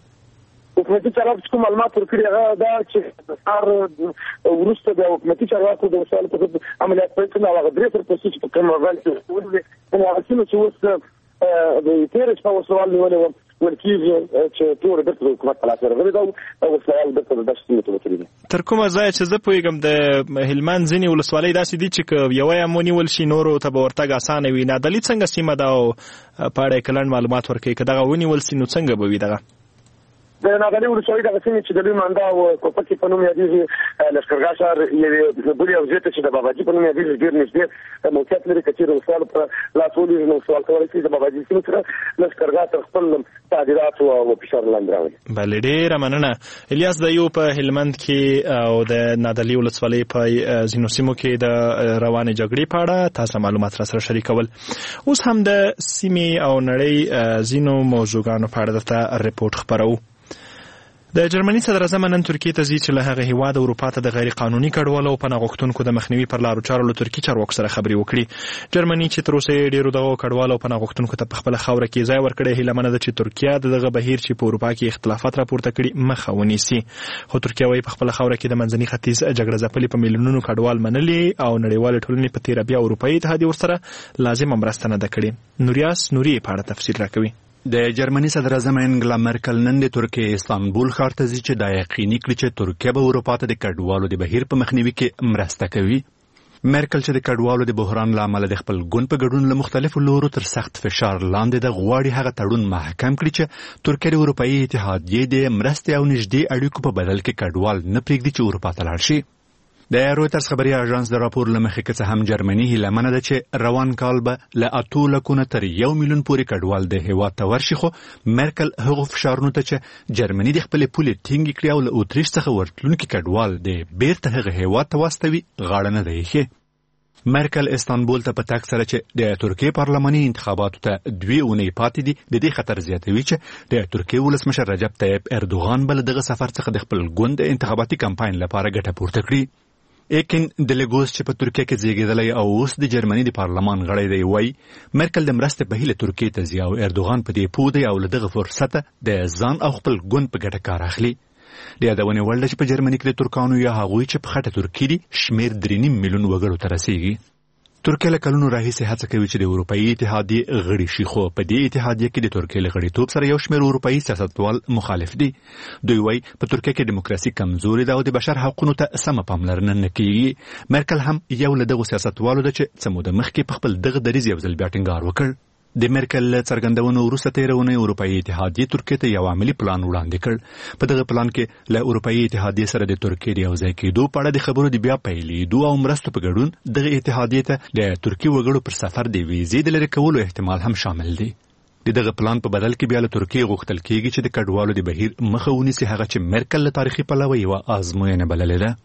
حکومتي چارواکو کوم معلومات ورکړي هغه دا چې د سهار وروسته د حکومتي چارواکو د وسایلو په ضد عملیات پیل کړي او هغه 3 پوستې چې په کمربند کې ولې هغه سیمه چې اوس د تېرې شپه وسلوال نیولې وه ویل کېږي چې ټول بیرته د حکومت په لاس ورغلي ده او وسلوال بیرته د دښتې سیمې ته وتلي دي. تر کومه ځایه چې زه پوهېږم د هلمند ځینې ولسوالۍ داسې دي چې که یوه یې ونیول شي نورو ته به ورتګ اسانه وي. نادعلي څنګه سیمه ده او په اړه یې که لنډ معلومات ورکوي، که دغه ونیول شي نو څنګه به وي دغه؟ د نادعلي ولسوالۍ دغه سیمې چې د لوی مانده او کوپکي په نوم یادېږي، لښکرګاه ښار یوې بلې حوزې ته چې د باباجي په نوم یادېږي ډېر نږدې موقعیت لري. که چېرې وسوال په لاس ولري نو سوال کولی شي د باباجي سیمې سره لښکرګاه تر خپل تعدیلاتو او فشار لاندې راولي. بله ډېره مننه. الیاس دایو په هلمند کې او د نادعلي ولسوالۍ په ځینو سیمو کې د روانې جګړې په اړه تاسو معلومات را سره شریکول. اوس هم د سیمې او نړۍ ځینو موضوعګانو په اړه درته رپورټ خپرو. د جرمني صدر اعظم نن ترکیې ته ځي چې له هغه هیواد اروپا ته د غیر قانوني کډوالو او پناه غوښتونکو د مخنیوي پر لارو چارو له ترکي چارواکو سره خبرې وکړي. جرمني چې تر اوسه یې ډېرو دغو کډوالو او پناه غوښتونکو ته په خپله خاوره کې ځای ورکړی، هیله منه ده چې ترکیه د دغه بهیر چې په اروپا کې اختلافات راپورته کړي مخه ونیسي. خو ترکیه وايي په خپله خاوره کې د منځني ختیځ جګړه ځپلي په میلیونونو کډوال منلي او نړیوالې ټولنې په تېره بیا اروپایي اتحادیې ورسره لازمه مرسته نه ده کړې. نوریاس نوري په اړه تفصیل راکوي. د جرمني صدر اعظم انګلا مرکل نن د ترکیې استانبول ښار ته ځي چې دا یقیني کړي چې ترکیه به اروپا ته د کډوالو د بهیر په مخنیوي کې مرسته کوي. مرکل چې د کډوالو د بحران له امله د خپل ګوند په ګډون له مختلفو لورو تر سخت فشار لاندې د غواړي هغه تړون محکم کړي چې ترکیه د اروپایي اتحادیې د مرستې او نږدې اړیکو په بدل کې کډوال نه پرېږدي چې اروپا ته لاړ شي. د رویټرز خبري اژانس د راپور لمخې کې هم جرمني هیله ده چې روان کال به له 8 لکونه تر 1 میلیون پورې کډوال د هیواد ته ورشي، خو مرکل هغه فشارونه ته چې جرمني د خپل پولې ټینګ کړی او له اوتریش څخه ورتلونکي کډوال د بیرته هغه هیواد ته واستوي غاړه نه دی ښه. مرکل استانبول ته په تګ سره چې د ترکیې پارلماني انتخاباتو ته 2 اونۍ پاتې دي، د دې خطر زیاتوي چې د ترکیې ولسمشر رجب طیب اردوغان بل دغه سفر څخه د خپل ګوند انتخاباتي کمپاین لپاره ګټه پورته کړي. ایکن د لګوس چې په ترکیه کې زیږیدلی او اوس د جرمني د پارلمان غړی دی وایي مرکل د مرستې په هیله ترکیې ته ځي او اردوغان په دې پوه دی او له دغه فرصته د ځان او خپل ګوند په ګټه کار اخلي. د یادونې وړ ده چې په جرمني کې د ترکانو یا هغوی چې په خټه ترکي دي شمېر 3.5 میلیون وګړو ته رسیږي. ترکیه له کلونو راهیسې هڅه کوي چې د اروپایي اتحادیې غړي شي، خو په دې اتحادیه کې د ترکیې له غړیتوب سره یو شمېر اروپایي سیاستوال مخالف دي. دوی وایي په ترکیه کې دیموکراسي کمزورې ده او د بشر حقونو ته سمه پاملرنه نه کیږي. مرکل هم یو له دغو سیاستوالو ده چې څه موده مخکې په خپل دغه دریځ یو ځل بیا ټینګار وکړ. د مرکل له څرګندونو وروسته تېره اونۍ اروپایي اتحادیې ترکیې ته یو عملي پلان وړاندې کړ. په دغه پلان کې له اروپایي اتحادیې سره د ترکیې د یوځای کېدو په اړه د خبرو د بیا پیلېدو او مرستو په ګډون دغه اتحادیې ته د ترکیې وګړو پر سفر د ویزې د لرې کولو احتمال هم شامل دی. د دغه پلان په بدل کې بیا له ترکیې غوښتل کېږي چې د کډوالو د بهیر مخه ونیسي، هغه چې مرکل له تاریخي پلوه یوه ازموینه بللې ده.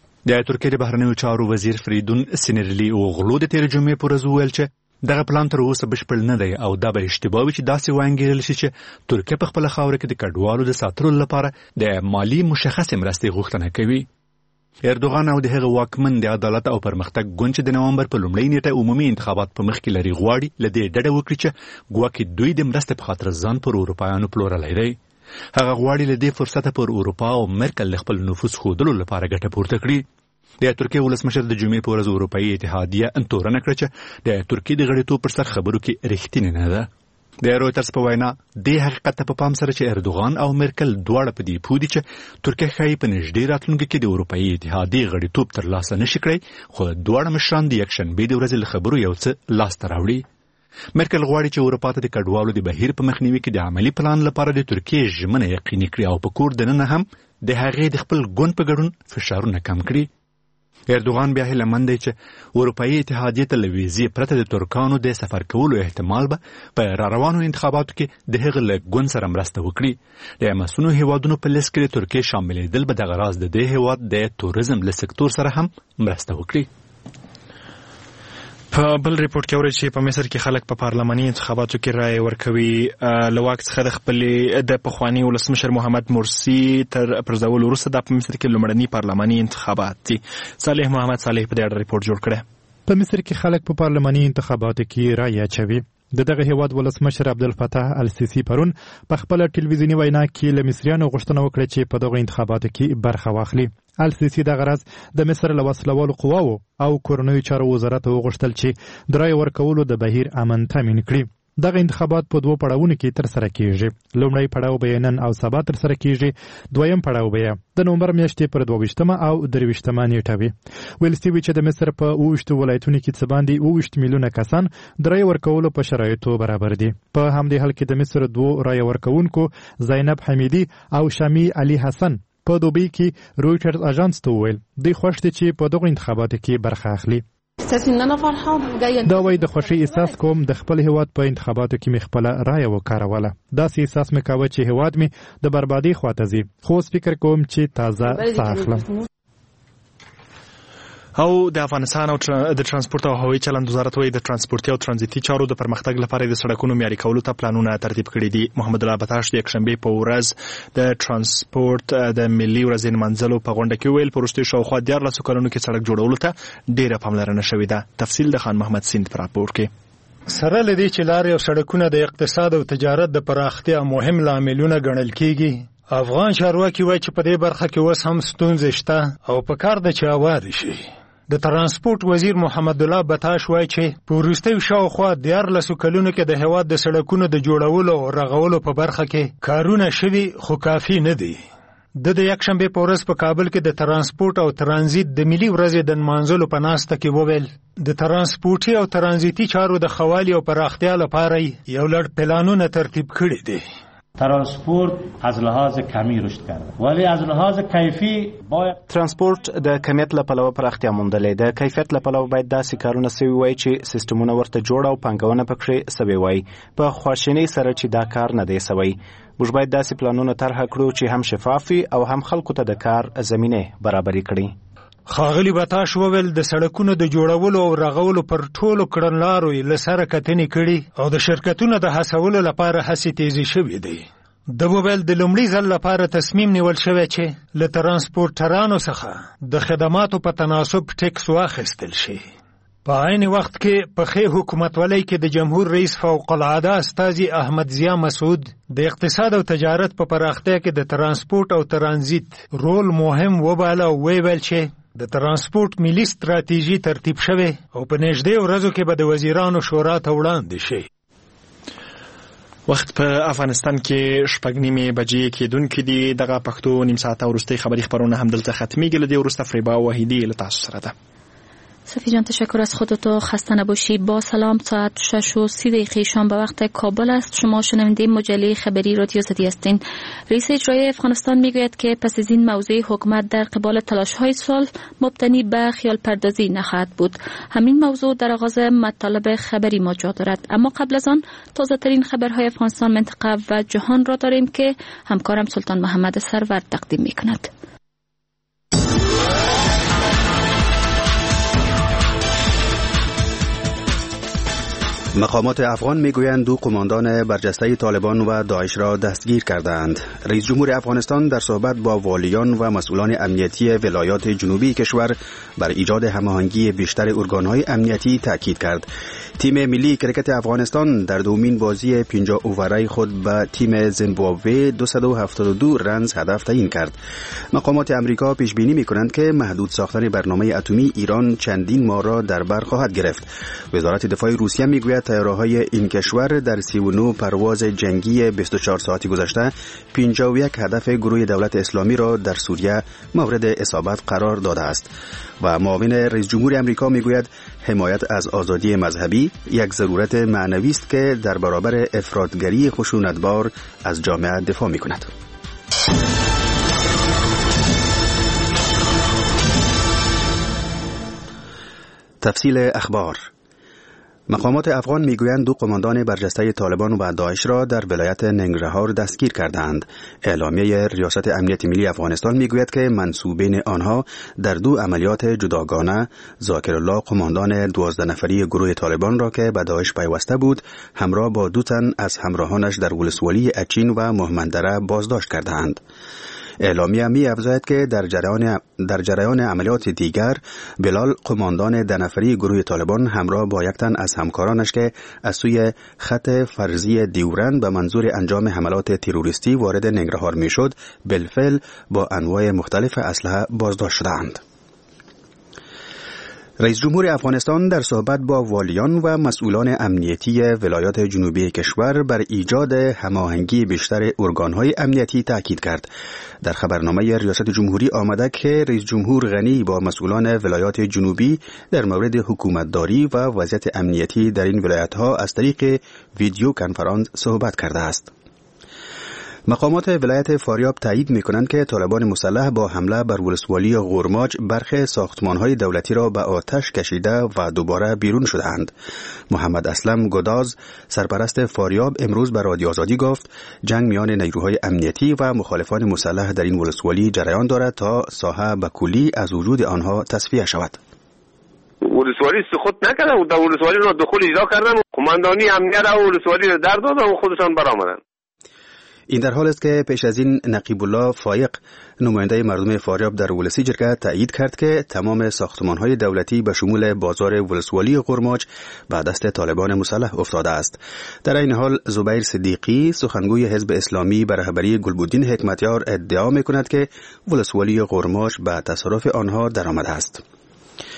د ترکیې د بهرنیو چارو وزیر فریدون سینرلی اوغلو د تېرې جمعې په ورځ وویل چې دغه پلان تر اوسه بشپړ نه دی او دا به اشتباه وي چې داسې وانګیرل شي چې ترکیه په خپله خاوره کې د کډوالو د ساتلو لپاره د مالی مشخصې مرستې غوښتنه کوي. اردوغان او د هغه واکمن د عدالت او پرمختګ ګوند چې د نومبر په لومړۍ نیټه عمومي انتخابات په مخ کې لري غواړي له دې ډډه وکړي چې ګواکې دوی د مرستې په خاطر ځان پر اروپایانو پلورلی دی. هغه غواړي له دې فرصته پر اروپا او مرکل خپل نفوذ ښودلو لپاره ګټه پورته کړي. د ترکیې ولسمشر د جمعې په ورځ اروپایي اتحادیه تورنه کړه چې د ترکیې د غړیتوب پر سر خبرو کې رښتینې نه ده. د رویټرز په وینا د حقیقت ته په پام سره چې اردوغان او مرکل دواړه په دې پوه دي چې ترکیه ښایي په نږدې راتلونکي کې د اروپایي اتحادیې غړیتوب ترلاسه نشي کړی، خو دواړه مشران د یکشنبې د ورځې له خبرو یو څه لاسته راوړي. مرکل غواړي چې اروپا ته د کډوالو د بهیر په مخنیوي کې د عملي پلان لپاره د ترکیې ژمنه یقیني کړي او په کور دننه هم د هغې د خپل ګوند په ګډون فشارونه کم کړي. اردوغان بیا هیله مند دی چې اروپایي اتحادیې ته له ویزې پرته د ترکانو د سفر کولو احتمال به په راروانو انتخاباتو کې د هغه له ګوند سره مرسته وکړي. د مسونو هیوادونو په لیست کې د ترکیې شاملېدل به دغه راز د دې هیواد د توریزم له سکتور سره هم مرسته وکړي. په بل ریپورت کې اوري چې په مصر کې خلک په پارلماني انتخاباتو کې رائے ورکوي. له واک څخه د خپل د پخوانی ولسمشر محمد مرسی تر پرځول وروسته د په مصر کې لومړني پارلماني انتخابات دي. صالح محمد صالح په دې اړه ریپورت جوړ کړی. په مصر کې خلک په پارلماني انتخاباتو کې رائے اچوي. دغه هیواد ولسمشر عبدالفتاح السیسی پرون په خپل ټلویزیونی وینا کې له مصریانو غوښتنه وکړه چې په دغه انتخاباتو کې برخه واخلي. السیسی دغه راز د مصر له وسلوالو قواو او کورنیو چارو وزارت وغوښتل چې د رایې ورکولو د بهیر امن تامین کړي. دغه انتخابات په 2 پړاوونو کې ترسره کیږي. لومړی پړاو به نن او سبا ترسره کیږي، دویم پړاو به د نومبر میاشتې پر 22 او 23 نیټه وي. ویل شوي چې د مصر په 28 ولایتونو کې څه باندې 28 میلیونه کسان د رایې ورکولو په شرایطو برابر دي. په همدې حال کې د مصر 2 رایې ورکوونکو زینب حمیدي او شامی علي حسن په دوبۍ کې رویټرز اژانس ته وویل دوی خوښ دي چې په دغه انتخاباتو کې برخه اخلي. دا وایي د خوښۍ احساس کوم د خپل هیواد په انتخاباتو کې مې خپله رایه وکاروله. داسې احساس مې کاوه چې هیواد مې د بربادۍ خواته ځي، خو اوس فکر کوم چې تازه ساه اخلم. او د افغانستان او د ترانسپورت او هوایي چلند وزارت وایي د ترانسپورتي او ترانزیتي چارو د پرمختګ لپاره د سړکونو معیاري کولو ته پلانونه ترتیب کړي دي. محمد الله بتاش د یکشنبې په ورځ د ترانسپورت د ملي ورځې نمانځلو په غونډه کې ویل په وروستیو شاوخوا 14 کلونو کې سړک جوړولو ته ډېره پاملرنه شوې ده. تفصیل د خان محمد سیند په راپور کې. سره لدی چې لارې او سړکونه د اقتصاد او تجارت د پراختیا مهم لاملونه ګڼل کیږي. افغان چارواکي وایي چې په دې برخه کې اوس هم ستونزې شته او په کار ده چې اوارې شي. د ترانسپورت وزیر محمد الله بتاش وایي چې په وروستیو شاوخوا 14 کلونو کې د هیواد د سړکونو د جوړولو او رغولو په برخه کې کارونه شوي خو کافي نه دي. د یکشنبې په ورځ په کابل کې د ترانسپورت او ترانزیت د ملي ورځې د نمانځلو په ناسته کې وویل د ترانسپورتي او ترانزیتي چارو د ښوالي او پراختیا لپاره یو لړ پلانونه ترتیب کړي دي. ترانسپورت از لحاظ کمی رشد کرده ولی از لحاظ کیفی باید ترانسپورت د کمیت له پلوه پراختیا موندلې ده. کیفیت له پلوه باید داسې کارونه سوي وای چې سیستمونه ورته جوړ او پانګونه پکې سوي وای. په خواشینۍ سره چې دا کار نه دی سوی. موږ باید داسې پلانونه طرح کړو چې هم شفافي او هم خلکو ته د کار زمینه برابرې کړي. خاغلی بتاش وویل د سړکونو د جوړولو او رغولو پر ټولو کړنلارو یې له سره کتنې کړي او د شرکتونو د هڅولو لپاره هڅې تیزې شوې دي. د وویل د لومړي ځل لپاره تصمیم نیول شوی چې له ترانسپورټرانو څخه د خدماتو په تناسب ټیکس واخیستل شي. په عین وخت کې په ښې حکومتولۍ کې د جمهور رئیس فوق العاده استاذي احمد ضیا مسعود د اقتصاد او تجارت په پراختیا کې د ترانسپورت او ترانزیت رول مهم وباله او ویل چې د ترانسپورت ملي ستراتیژي ترتیب شوه او په نږدې ورځو کې به د وزیرانو شورا ته وړاندې شي. وخت په افغانستان کې 6:30 بجې کېدونکې دي. دغه پښتو نیم ساعته وروستۍ خبري خبرونه هم دلته ختمېږي. له دې وروسته فریبا وحیدی له تاسو سره ده. صفی جان تشکر از خودت و خسته نباشی. با سلام. ساعت 6:30 شام به وقت کابل است. شما شنونده مجله خبری رادیو زدی هستین. رئیس اجرایی افغانستان میگوید که پس از این موضوع حکومت در قبال تلاش‌های سال مبتنی به خیال پردازی نخواهد بود. همین موضوع در آغاز مطالب خبری ما جا دارد. اما قبل از آن تازه ترین خبرهای افغانستان، منطقه و جهان را داریم که همکارم سلطان محمد سرور تقدیم میکند. مقامات افغان میگویند 2 قماندان برجسته طالبان و داعش را دستگیر کردند. رئیس جمهور افغانستان در صحبت با والیان و مسئولان امنیتی ولایات جنوبی کشور بر ایجاد هماهنگی بیشتر ارگان‌های امنیتی تاکید کرد. تیم ملی کرکت افغانستان در دومین بازی 50 اووری خود به تیم زیمبابوه 272 رنز هدف تعیین کرد. مقامات امریکا پیش بینی می‌کنند که محدود ساختن برنامه اتمی ایران چندین ماه را در بر خواهد گرفت. وزارت دفاع روسیه میگوید طیاره‌های این کشور در 39 پرواز جنگی 24 ساعتی گذشته 51 هدف گروه دولت اسلامی را در سوریه مورد اصابت قرار داده است. و معاون رئیس جمهور آمریکا میگوید حمایت از آزادی مذهبی یک ضرورت معنوی است که در برابر افراطگری خشونتبار از جامعه دفاع می‌کند. تفصیل اخبار. مقامات افغان میگویند 2 قماندان برجسته طالبان و داعش را در ولایت ننگرهار دستگیر کردند. اعلامیه ریاست امنیت ملی افغانستان میگوید که منسوبین آنها در 2 عملیات جداگانه ذاکرالله قماندان 12 نفری گروه طالبان را که به داعش پیوسته بود همراه با 2 تن از همراهانش در ولسوالی اچین و مهمندره بازداشت کردند. اعلامیه می افزاید که در جریان عملیات دیگر بلال قماندان 10 نفری گروه طالبان همراه با 1 تن از همکارانش که از سوی خط فرضی دیورند به منظور انجام حملات تروریستی وارد ننگرهار می شد بالفعل با انواع مختلف اسلحه بازداشت شدند. رئیس جمهور افغانستان در صحبت با والیان و مسئولان امنیتی ولایات جنوبی کشور بر ایجاد هماهنگی بیشتر ارگان‌های امنیتی تاکید کرد. در خبرنامه ریاست جمهوری آمده که رئیس جمهور غنی با مسئولان ولایات جنوبی در مورد حکومتداری و وضعیت امنیتی در این ولایت‌ها از طریق ویدیو کنفرانس صحبت کرده است. مقامات ولایت فاریاب تایید می‌کنند که طالبان مسلح با حمله بر ولسوالی غورماج برخی ساختمان‌های دولتی را به آتش کشیده و دوباره بیرون شدند. محمد اسلم گداز سرپرست فاریاب امروز به رادیو آزادی گفت جنگ میان نیروهای امنیتی و مخالفان مسلح در این ولسوالی جریان دارد تا ساحه به کلی از وجود آنها تصفیه شود. ولسوالی سقوط نکردن و در ولسوالی را دخول اجرا کردن و قماندانی امنیت را ولسوالی را در دادن و خودشان برآمدن. این در حال است که پیش از این نقیب الله فایق نماینده مردم فاریاب در ولسی جرگه تایید کرد که تمام ساختمان‌های دولتی به شمول بازار ولسوالی غورماج به دست طالبان مسلح افتاده است. در این حال زبیر صدیقی سخنگوی حزب اسلامی به رهبری گلبودین حکمتیار ادعا می‌کند که ولسوالی غورماج به تصرف آنها درآمده است.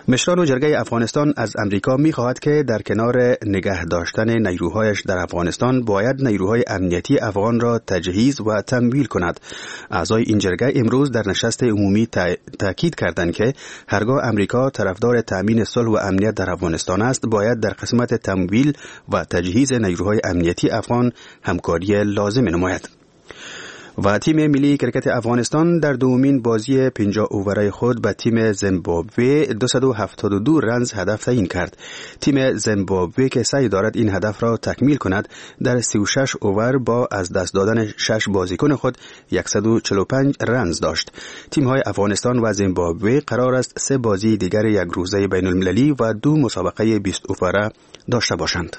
مشران جرگه افغانستان از امریکا می‌خواهد که در کنار نگه داشتن نیروهایش در افغانستان باید نیروهای امنیتی افغان را تجهیز و تمویل کند. اعضای این جرگه امروز در نشست عمومی تاکید کردند که هرگاه امریکا طرفدار تأمین صلح و امنیت در افغانستان است، باید در قسمت تمویل و تجهیز نیروهای امنیتی افغان همکاری لازم نماید. و تیم ملی کرکت افغانستان در دومین بازی 50 اووره خود به تیم زیمبابوه 272 رنز هدف تعیین کرد. تیم زیمبابوه که سعی دارد این هدف را تکمیل کند در 36 اوور با از دست دادن 6 بازیکن خود 145 رنز داشت. تیم‌های افغانستان و زیمبابوه قرار است 3 بازی دیگر یک روزه بین المللی و 2 مسابقه 20 اووره داشته باشند.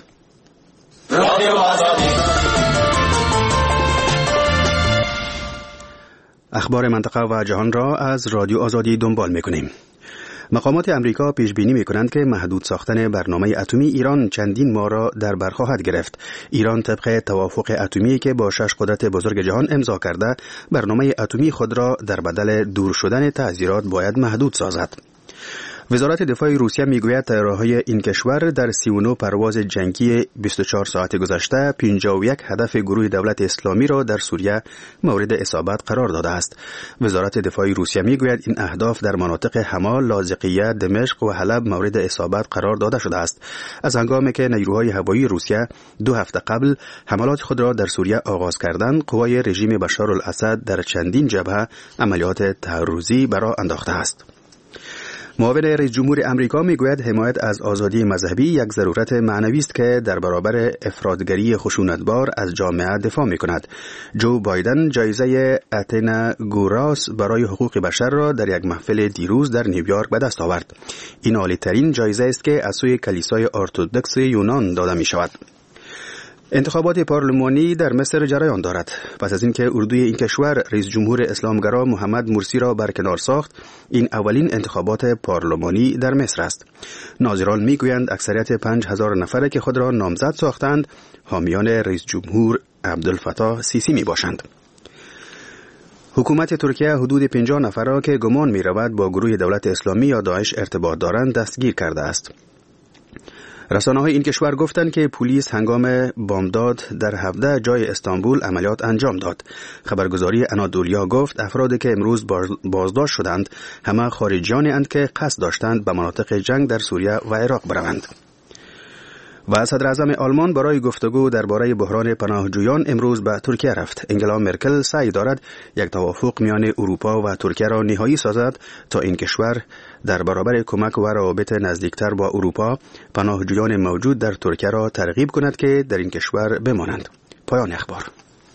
اخبار منطقه و جهان را از رادیو آزادی دنبال می‌کنیم. مقامات امریکا پیش بینی می‌کنند که محدود ساختن برنامه اتمی ایران چندین ماه را در بر خواهد گرفت. ایران طبق توافق اتمی که با 6 قدرت بزرگ جهان امضا کرده، برنامه اتمی خود را در بدل دور شدن تعزیرات باید محدود سازد. وزارت دفاع روسیه میگوید طیاره‌های این کشور در 39 پرواز جنگی 24 ساعت گذشته 51 هدف گروه دولت اسلامی را در سوریه مورد اصابت قرار داده است. وزارت دفاع روسیه میگوید این اهداف در مناطق حما، لاذقیه، دمشق و حلب مورد اصابت قرار داده شده است. از هنگامی که نیروهای هوایی روسیه 2 هفته قبل حملات خود را در سوریه آغاز کردند، قوای رژیم بشار الاسد در چندین جبهه عملیات تحرزی برا انداخته است. معاون رئیس جمهور امریکا میگوید حمایت از آزادی مذهبی یک ضرورت معنوی است که در برابر افراطگری خشونتبار از جامعه دفاع میکند. جو بایدن جایزه اتنا گوراس برای حقوق بشر را در یک محفل دیروز در نیویورک به دست آورد. این عالی‌ترین جایزه است که از سوی کلیسای ارتدوکس یونان داده می شود. انتخابات پارلمانی در مصر جریان دارد. پس از اینکه اردوی این کشور رئیس جمهور اسلامگرا محمد مرسی را برکنار ساخت، این اولین انتخابات پارلمانی در مصر است. ناظران میگویند اکثریت 5000 نفره که خود را نامزد ساختند حامیان رئیس جمهور عبدالفتاح سیسی می باشند. حکومت ترکیه حدود 50 نفر را که گمان می رود با گروه دولت اسلامی یا داعش ارتباط دارند دستگیر کرده است. رسانه‌های این کشور گفتند که پلیس هنگام بامداد در 17 جای استانبول عملیات انجام داد. خبرگزاری انادولیا گفت افرادی که امروز بازداشت شدند همه خارجیانی اند که قصد داشتند به مناطق جنگ در سوریه و عراق بروند. و صدر اعظم آلمان برای گفتگو درباره بحران پناهجویان امروز به ترکیه رفت. انگلا مرکل سعی دارد یک توافق میان اروپا و ترکیه را نهایی سازد تا این کشور در برابر کمک و روابط نزدیکتر با اروپا پناهجویان موجود در ترکیه را ترغیب کند که در این کشور بمانند. پایان اخبار.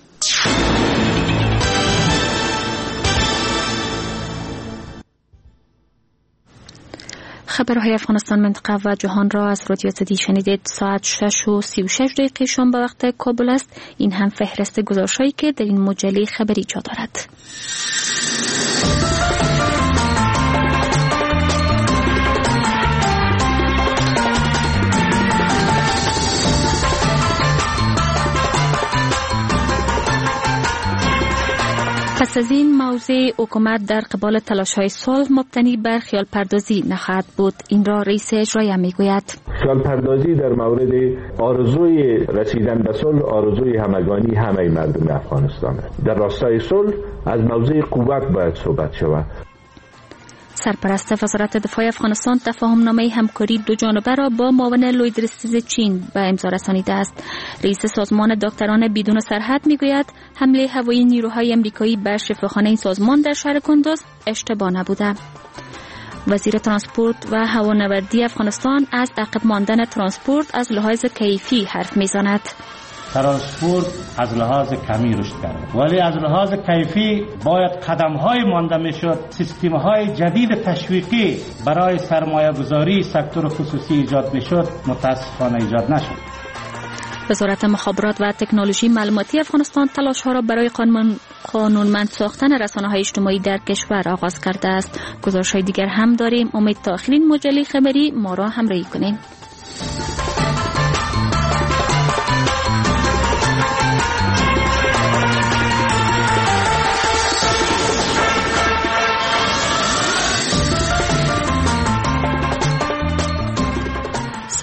خبرهای افغانستان، منطقه و جهان را از رادیو آزادی شنیدید. ساعت 6:36 شام به وقت کابل است. این هم فهرست گزارش‌هایی که در این مجله خبری جا دارد. پس از این موضع حکومت در قبال تلاش‌های صلح مبتنی بر خیال پردازی نخواهد بود. این را رئیس اجرایی میگوید. خیال پردازی در مورد آرزوی رسیدن به صلح آرزوی همگانی همه مردم افغانستان است. در راستای صلح از موضع قوت باید صحبت شود. سرپرست وزارت دفاع افغانستان تفاهمنامه همکاری دو جانبه را با معاون لویدرستیز چین به امضا رسانیده است. رئیس سازمان دکتران بدون سرحد میگوید حمله هوایی نیروهای آمریکایی بر شفاخانه این سازمان در شهر کندوز اشتباه نبوده. وزیر ترانسپورت و هوانوردی افغانستان از عقب ماندن ترانسپورت از لحاظ کیفی حرف میزند. ترانسپورت از لحاظ کمی رشد کرد، ولی از لحاظ کیفی باید قدم‌های مانده میشد، سیستم‌های جدید تشویقی برای سرمایه گذاری سکتور خصوصی ایجاد میشد، متاسفانه ایجاد نشد. وزارت مخابرات و تکنولوژی معلوماتی افغانستان تلاش‌ها را برای قانونمند ساختن رسانه‌های اجتماعی در کشور آغاز کرده است. گزارش‌های دیگر هم داریم. امید تا آخرین مجله خبری ما را همراهی کنید.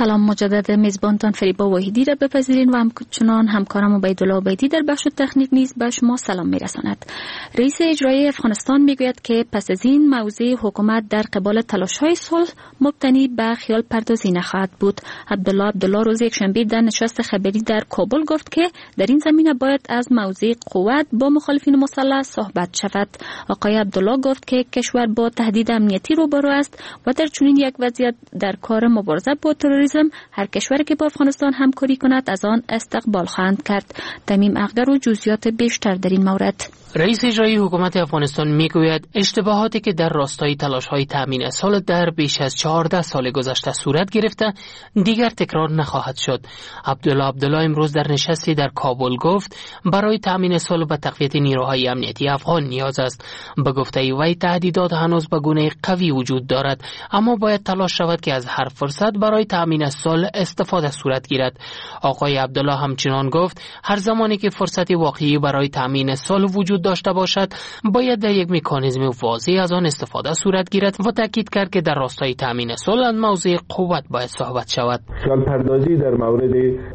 سلام مجدد میزبانتان فریبا وحیدی را بپذیرین و همچنان همکارم عبیدالله عبیدی در بخش تکنیک نیز به شما سلام میرساند. رئیس اجرایی افغانستان میگوید که پس از این موضع حکومت در قبال تلاش‌های صلح مبتنی به خیال پردازی نخواهد بود. عبدالله روز یکشنبه در نشست خبری در کابل گفت که در این زمینه باید از موضع قوت با مخالفین مسلح صحبت شود. آقای عبدالله گفت که کشور با تهدید امنیتی روبرو است و در چنین یک وضعیت در کار مبارزه با تروریسم هر کشوری که با افغانستان همکاری کند از آن استقبال خواهند کرد. تمیم اقدر و جزئیات بیشتر در این مورد. رئیس اجرایی حکومت افغانستان میگوید اشتباهاتی که در راستای تلاش‌های تامین صلح در بیش از 14 سال گذشته صورت گرفته دیگر تکرار نخواهد شد. عبدالله امروز در نشستی در کابل گفت برای تامین صلح و تقویت نیروهای امنیتی افغان نیاز است. به گفته وی تهدیدات هنوز به گونه قوی وجود دارد، اما باید تلاش شود که از هر فرصت برای تامین صلح استفاده صورت گیرد. آقای عبدالله همچنان گفت هر زمانی که فرصت واقعی برای تامین صلح وجود داشته باشد باید در یک مکانیزم واضح از آن استفاده صورت گیرد و تاکید کرد که در راستای تامین صلح از موضوع قوت باید صحبت شود. خیال پردازی در مورد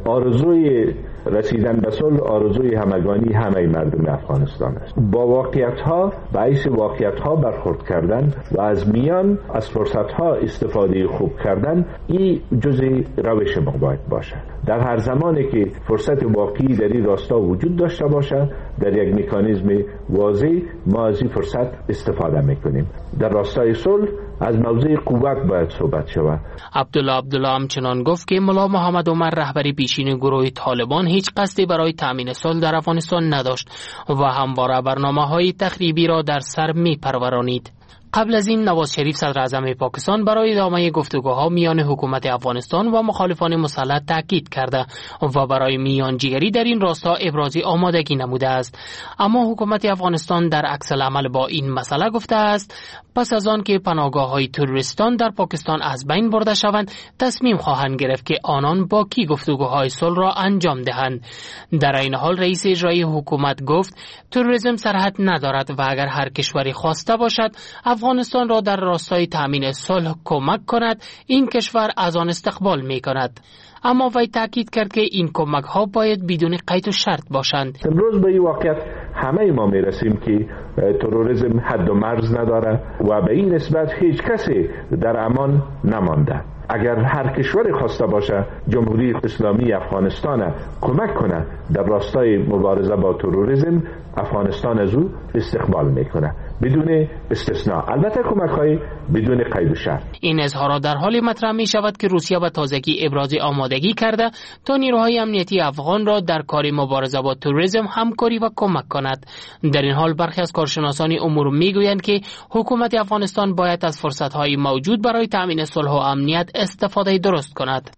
آرزوی رسیدن به صلح آرزوی همگانی همه مردم افغانستان است. با واقعیت‌ها باعث واقعیت‌ها برخورد کردن و از میان از فرصت‌ها استفاده خوب کردن این جزء روش ما باید باشد. در هر زمانی که فرصت واقعی در این راستا وجود داشته باشد در یک مکانیزم واضح ما از این فرصت استفاده میکنیم. در راستای صلح از موضوع قوت باید صحبت شود. عبدالله همچنان گفت که ملا محمد عمر رهبری پیشین گروه طالبان هیچ قصدی برای تامین صلح در افغانستان نداشت و همواره برنامه‌های تخریبی را در سر می‌پرورانید. قبل از این نواز شریف صدر اعظم پاکستان برای ادامه گفتگوها میان حکومت افغانستان و مخالفان مسلح تاکید کرده و برای میانجیگری در این راستا ابراز آمادگی نموده است. اما حکومت افغانستان در عکس العمل با این مسئله گفته است پس از آن که پناهگاه‌های تروریستان در پاکستان از بین برده شوند تصمیم خواهند گرفت که آنان با کی گفتگوهای صلح را انجام دهند. در این حال رئیس اجرایی حکومت گفت تروریسم سرحد ندارد و اگر هر کشوری خواسته باشد افغانستان را در راستای تامین صلح کمک کند این کشور از آن استقبال می کند. اما وی تاکید کرد که این کمک ها باید بدون قید و شرط باشند. امروز به این واقعیت همه ما می رسیم که تروریسم حد و مرز نداره و به این نسبت هیچ کسی در امان نمانده. اگر هر کشوری خواسته باشه جمهوری اسلامی افغانستان کمک کنه در راستای مبارزه با تروریسم افغانستان از او استقبال میکنه بدون استثناء، البته کمک‌های بدون قید و شرط. این اظهارات در حالی مطرح می شود که روسیه به تازگی ابراز آمادگی کرده تا نیروهای امنیتی افغان را در کار مبارزه با تروریسم همکاری و کمک کند. در این حال برخی از کارشناسان امور میگویند که حکومت افغانستان باید از فرصت‌های موجود برای تامین صلح و امنیت استفاده درست کند.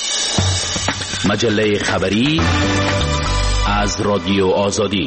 مجله خبری از رادیو آزادی.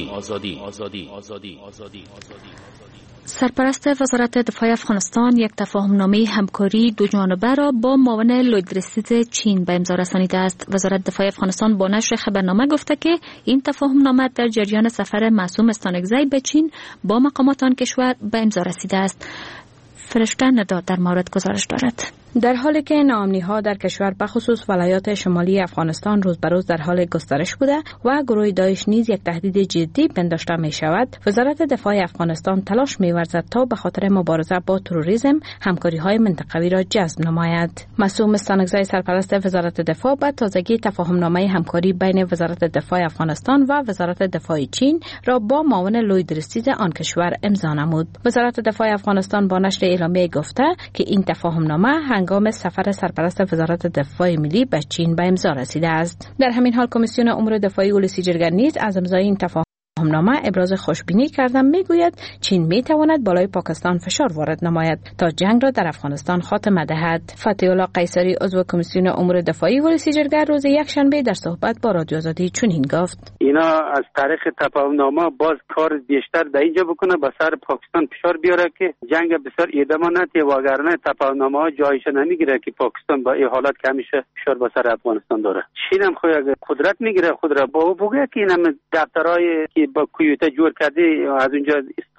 سرپرست وزارت دفاع افغانستان یک تفاهمنامه همکاری دو جانبه را با معاون لویدرسیز چین به امضا رسانیده است. وزارت دفاع افغانستان با نشر خبرنامه گفته که این تفاهمنامه در جریان سفر معصوم استانکزی به چین با مقامات آن کشور به امضا رسیده است. فرشته نداد در مورد گزارش دارد. در حالی که ناامنی‌ها در کشور بخصوص ولایات شمالی افغانستان روز به روز در حال گسترش بوده و گروه داعش نیز یک تهدید جدی پنداشته می شود، وزارت دفاع افغانستان تلاش می ورزد تا به خاطر مبارزه با تروریسم همکاری‌های منطقوی را جذب نماید. معصوم استانکزی سرپرست وزارت دفاع به تازگی تفاهمنامه همکاری بین وزارت دفاع افغانستان و وزارت دفاع چین را با معاون لویدرسیز آن کشور امضا نمود. وزارت دفاع افغانستان با نشر اعلامیه گفته که این تفاهمنامه هنگام سفر سرپرست وزارت دفاع ملی به چین به امضا رسیده است. در همین حال کمیسیون امور دفاعی ولسی جرگه نیز از امضای این تفاهمنامه ابراز خوشبینی کرده میگوید چین میتواند بالای پاکستان فشار وارد نماید تا جنگ را در افغانستان خاتمه دهد. فتحی الله قیصری عضو کمیسیون امور دفاعی ولسی جرگه روز یکشنبه در صحبت با رادیو آزادی چنین گفت: اینا از طریق تفاهمنامه باز کار بیشتر در اینجا بکنه به سر پاکستان فشار بیاره که جنگ بسیار ادامه نده، وگرنه تفاهمنامه ها جایش نمیگیره که پاکستان با این حالت که همیشه فشار به سر افغانستان داره. چین هم خو قدرت میگیره خود را با بگه که این هم دفترای که با کویوتا جور کرده از اونجا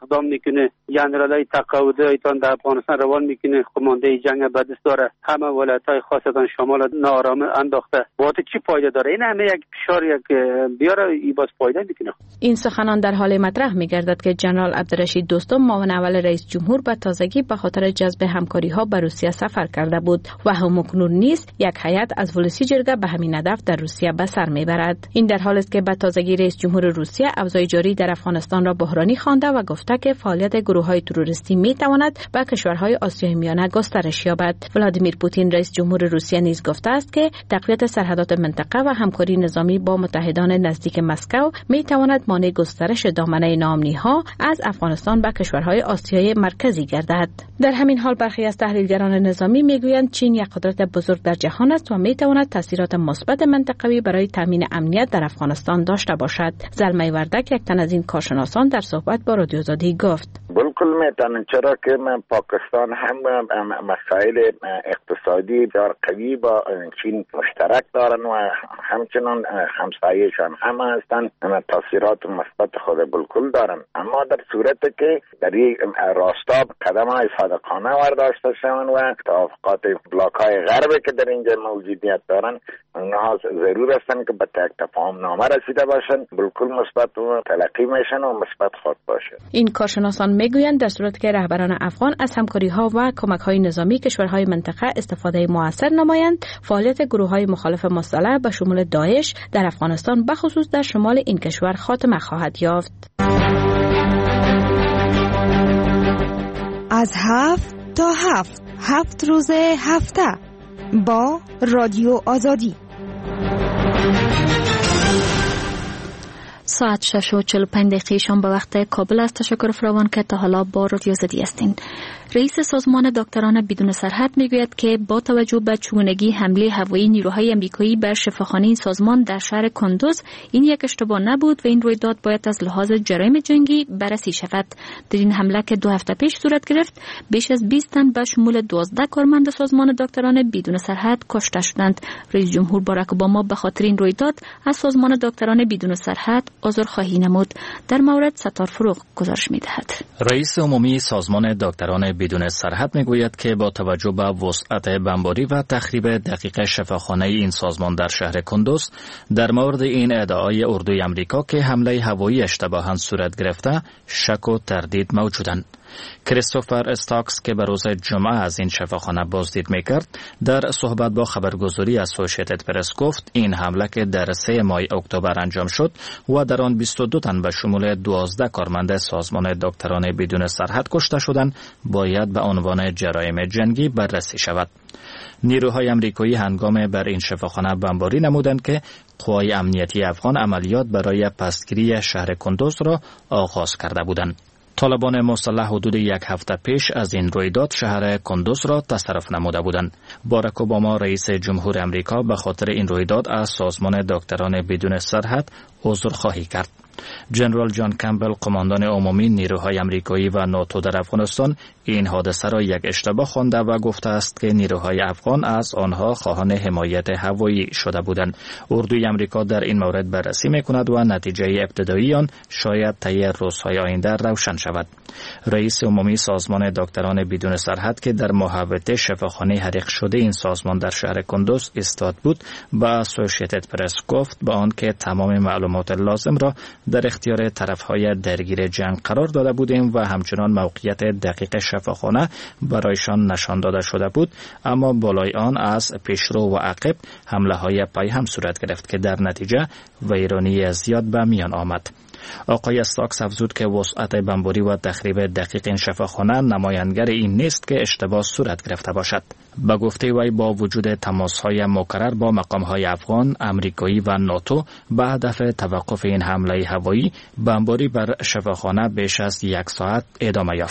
اقدام میکنه، جنرالای تقاعد ایتان در افغانستان روان میکنه، کمانده جنگ به دست داره، همه ولایت‌های خاصتان شمال ناآرام انداخته. وقت چی فایده داره؟ این همه یک فشار یک بیاره ای باز فایده میکنه. این سخنان در حال مطرح میگردد که جنرال عبدالرشید دوستم معاون اول رئیس جمهور به تازگی به خاطر جذب همکاری‌ها به روسیه سفر کرده بود و همکنون نیز یک هیئت از ولسی جرگه به همین هدف در روسیه به سر میبرد. این در حالی است که به تازگی رئیس جمهور روسیه اوضاع جاری در افغانستان را بحرانی خوانده و گفته که فعالیت گروه‌های تروریستی میتواند به کشورهای آسیای میانه گسترش یابد. ولادیمیر پوتین رئیس جمهور روسیه نیز گفته است که تقویت سرحدات منطقه و همکاری نظامی با متحدان نزدیک مسکو میتواند مانع گسترش دامنه ناامنی‌ها از افغانستان به کشورهای آسیای مرکزی گردد. در همین حال برخی از تحلیلگران نظامی میگویند چین یک قدرت بزرگ در جهان است و میتواند تاثیرات مثبت منطقوی برای تامین امنیت در افغانستان داشته باشد. زلمه وردک یک تن از این کارشناسان در صحبت با رادیو آزادی گفت: بالکل میتونن، چرا که پاکستان هم مسائل اقتصادی بسیار قوی با چین مشترک دارن و همچنان همسایه‌شان هم هستند، تاثیرات مثبت خود بالکل دارن. اما در صورتی که در این راستا قدم‌های صادقانه برداشته شوند و توافقات بلاک‌های غربی که در اینجا موجودیت دارن اونها ضرور هستند که به تفاهم نامه رسیده باشند، بالکل مثبت و تلقی میشن و مثبت خود باشه. این کارشناسان میگویند در صورتی که رهبران افغان از همکاری‌ها و کمک‌های نظامی کشورهای منطقه استفاده موثر نمایند، فعالیت گروه‌های مخالف مسلح به شمول داعش در افغانستان به خصوص در شمال این کشور خاتمه خواهد یافت. از 7 تا 7 روز هفته با رادیو آزادی. ساعت 6:45 شام به وقت کابل است. تشکر فراوان که تا حالا با رادیو آزادی هستین. رئیس سازمان دکتران بدون سرحد میگوید که با توجه به چگونگی حمله هوایی نیروهای آمریکایی بر شفاخانه این سازمان در شهر کندوز این یک اشتباه نبود و این رویداد باید از لحاظ جرایم جنگی بررسی شود. در این حمله که 2 هفته پیش صورت گرفت بیش از 20 تن به شمول 12 کارمند سازمان دکتران بدون سرحد کشته شدند. رئیس جمهور باراک اوباما به خاطر این رویداد از سازمان دکتران بدون سرحد عذرخواهی نمود. در مورد ستار فروغ گزارش می‌دهد. رئیس عمومی سازمان دکتران بدون سرحد میگوید که با توجه به وسعت بمباری و تخریب دقیق شفاخانه این سازمان در شهر کندوز، در مورد این ادعای اردوی آمریکا که حمله هوایی اشتباهاً صورت گرفته شک و تردید موجودند. کریستوفر استاکس که به روز جمعه از این شفاخانه بازدید میکرد در صحبت با خبرگزاری اسوسییتد پرس گفت این حمله که در 3 ماه اکتبر انجام شد و در آن 22 تن به شمول 12 کارمند سازمان دکتران بدون سرحد کشته شدند باید به عنوان جرایم جنگی بررسی شود. نیروهای آمریکایی هنگام بر این شفاخانه بمباری نمودند که قوای امنیتی افغان عملیات برای پسگیری شهر کندوز را آغاز کرده بودند. طالبان مسلح حدود 1 هفته پیش از این رویداد شهر کندوز را تصرف نموده بودند. باراک اوباما رئیس جمهور آمریکا به خاطر این رویداد از سازمان دکتران بدون سرحد عذرخواهی کرد. جنرال جان کمبل قماندان عمومی نیروهای آمریکایی و ناتو در افغانستان این حادثه را یک اشتباه خوانده و گفته است که نیروهای افغان از آنها خواهان حمایت هوایی شده بودند. اردوی آمریکا در این مورد بررسی می‌کند و نتیجه ابتدایی آن شاید طی روزهای آینده روشن شود. رئیس عمومی سازمان دکتران بدون سرحد که در محوطه شفاخانه حریق شده این سازمان در شهر کندوز ایستاد بود با اسوسییتد پرس گفت با آنکه تمام معلومات لازم را در اختیار طرفهای درگیر جنگ قرار داده بودیم و همچنان موقعیت دقیق شفاخانه برایشان نشان داده شده بود، اما بالای آن از پیشرو و عقب حمله های پیهم صورت گرفت که در نتیجه ویرانی زیاد به میان آمد. آقای استاکس افزود که وسعت بمباری و تخریب دقیق این شفاخانه نمایانگر این نیست که اشتباه صورت گرفته باشد. به گفته وی با وجود تماس‌های مکرر با مقام‌های افغان، آمریکایی و ناتو به هدف توقف این حمله هوایی، بمباری بر شفاخانه بیش از 1 ساعت ادامه یافت.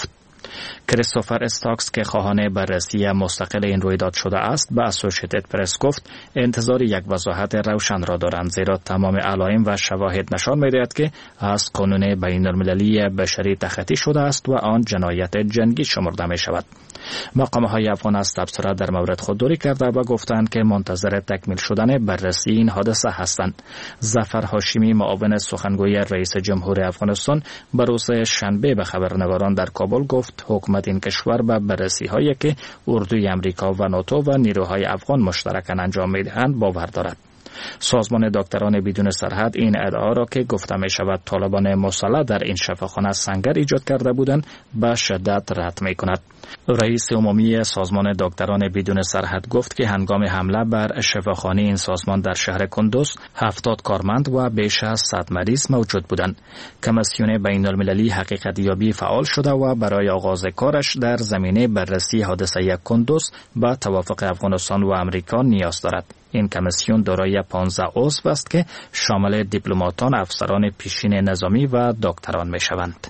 کریستوفر استاکس که خواهان بررسی مستقل این رویداد شده است به اسوسییتد پرس گفت انتظار یک وضاحت روشن را دارند، زیرا تمام علائم و شواهد نشان می‌دهد که از قانون بین‌المللی بشری تخطی شده است و آن جنایت جنگی شمرده می‌شود. مقام‌های افغان از تبصره در مورد خودداری کرده و گفتند که منتظر تکمیل شدن بررسی این حادثه هستند. ظفر هاشمی معاون سخنگوی رئیس جمهور افغانستان به روز شنبه به خبرنگاران در کابل گفت حکومت این کشور به بررسی‌هایی که اردوی امریکا و ناتو و نیروهای افغان مشترکاً انجام می‌دهند باور دارد. سازمان دکتران بدون سرحد این ادعا را که گفته می شود طالبان مسلح در این شفاخانه سنگر ایجاد کرده بودند به شدت رد می کند. رئیس عمومی سازمان دکتران بدون سرحد گفت که هنگام حمله بر شفاخانه این سازمان در شهر کندوز 70 کارمند و بیش از 100 مریض موجود بودند. کمیسیون بین المللی حقیقت یابی فعال شده و برای آغاز کارش در زمینه بررسی حادثه کندوز با توافق افغانستان و امریکا نیاز دارد. این کمیسیون دارای 15 عضو است که شامل دیپلماتان، افسران پیشین نظامی و دکتران می شوند.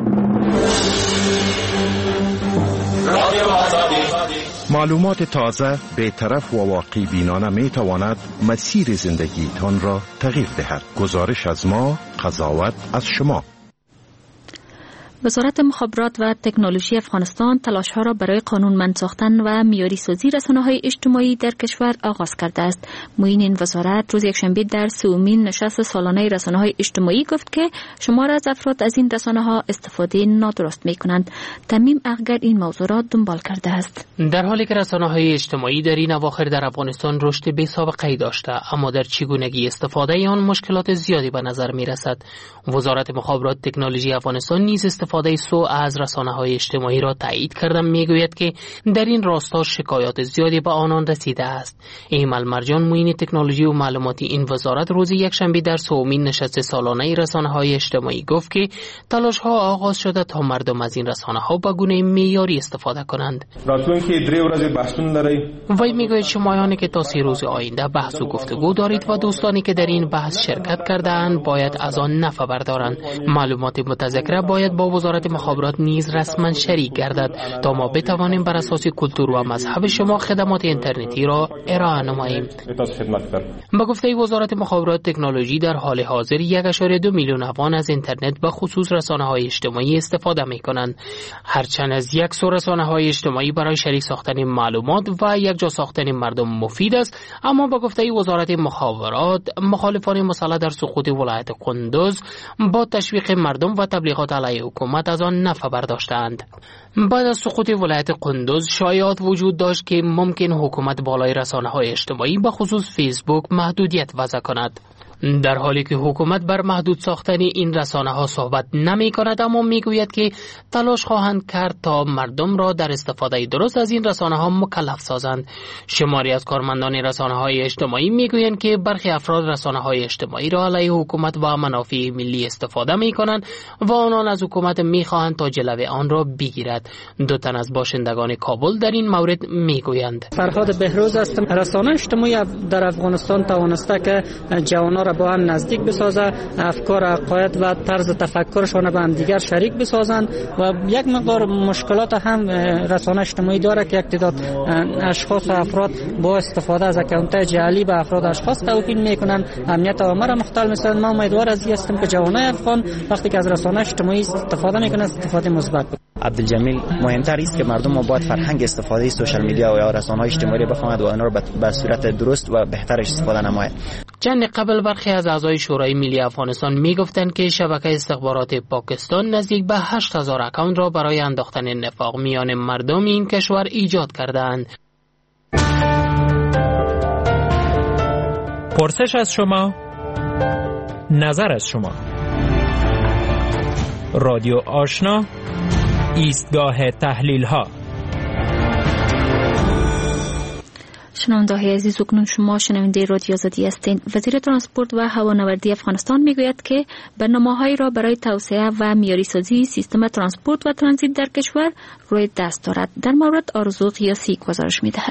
معلومات تازه، بی‌طرف و واقع بینانه می تواند مسیر زندگیتان را تغییر دهد. گزارش از ما، قضاوت از شما. وزارت مخابرات و تکنولوژی افغانستان تلاش‌ها را برای قانونمند ساختن و معیاری سازی رسانه‌های اجتماعی در کشور آغاز کرده است. معین این وزارت روز یکشنبه در سومین نشست سالانه رسانه‌های اجتماعی گفت که شمار از افراد از این رسانه‌ها استفاده نادرست می‌کنند. تمیم اخگر این موضوع را دنبال کرده است. در حالی که رسانه‌های اجتماعی در این اواخر در افغانستان رشد بی‌سابقه‌ای داشته، اما در چگونگی استفاده آن مشکلات زیادی به نظر می‌رسد. وزارت مخابرات تکنولوژی افغانستان نیز استفاده سوء از رسانه‌های اجتماعی را تایید کرده میگوید که در این راستا شکایات زیادی به آنان رسیده است. ایمل مرجان معین تکنولوژی و معلوماتی این وزارت روز یکشنبه در سومین نشست سالانه رسانه‌های اجتماعی گفت که تلاش‌ها آغاز شده تا مردم از این رسانه‌ها به گونه معیاری استفاده کنند. وی میگوید شمایانی که تا 3 روز آینده بحث و گفتگو دارید و دوستانی که در این بحث شرکت کرده‌اند باید از آن نفع بردارند. معلومات متذکره باید با وزارت مخابرات نیز رسما شریک گردد تا ما بتوانیم بر اساس کلتور و مذهب شما خدمات اینترنتی را ارائه نماییم. به گفته وزارت مخابرات تکنولوژی در حال حاضر 1.2 میلیون افغان از اینترنت به خصوص رسانه‌های اجتماعی استفاده می‌کنند. هرچند از یک سو رسانه‌های اجتماعی برای شریک ساختن معلومات و یک جا ساختن مردم مفید است، اما به گفته وزارت مخابرات مخالفان مسلح در سقوط ولایت کندوز با تشویق مردم و تبلیغات علیه حکومت از آن نفع برداشتند. بعد از سقوط ولایت کندوز شایعات وجود داشت که ممکن حکومت بالای رسانه‌های اجتماعی به خصوص فیسبوک محدودیت وضع کند. در حالی که حکومت بر محدود ساختن این رسانه‌ها صحبت نمی‌کند، اما میگوید که تلاش خواهند کرد تا مردم را در استفاده درست از این رسانه‌ها مکلف سازند. شماری از کارمندان رسانه‌های اجتماعی میگویند که برخی افراد رسانه‌های اجتماعی را علیه حکومت و منافع ملی استفاده می‌کنند و آنان از حکومت می‌خواهند تا جلوه آن را بگیرد. 2 تن از باشندگان کابل در این مورد میگویند. فرهاد بهروز است. رسانه اجتماعی در افغانستان توانسته که جوانان را با هم نزدیک بسازه، افکار، عقاید و طرز تفکرشان با هم دیگر شریک بسازند و یک مقدار مشکلات هم رسانه اجتماعی داره که یک تعداد اشخاص و افراد با استفاده از اکانت‌های جعلی به افراد اشخاص توهین میکنن، امنیت عامه را مختل میسازند. ما امیدوار هستیم که جوانای افغان وقتی که از رسانه اجتماعی استفاده میکنند استفاده مثبت کنند. عبدالجمیل مهمتر است که مردم ما باید فرهنگ استفاده سوشال میدیا و رسانه‌های اجتماعی بفهمند و آن را به صورت درست و بهتر استفاده نماید. چند قبل برخی از اعضای شورای ملی افغانستان میگفتند که شبکه استخبارات پاکستان نزدیک به 8000 اکانت را برای انداختن نفاق میان مردم این کشور ایجاد کردند. پرسش از شما، نظر از شما. رادیو آشنا، ایستگاه تحلیل ها. شنونده‌های عزیز، اکنون شما شنونده رادیو آزادی هستید. وزیر ترانسپورت و هوانوردی افغانستان میگوید که برنامه‌هایی را برای توسعه و معیاری سازی سیستم ترانسپورت و ترانزیت در کشور روی دست دارد. در مورد آرزو قیاسی گزارش می‌دهد.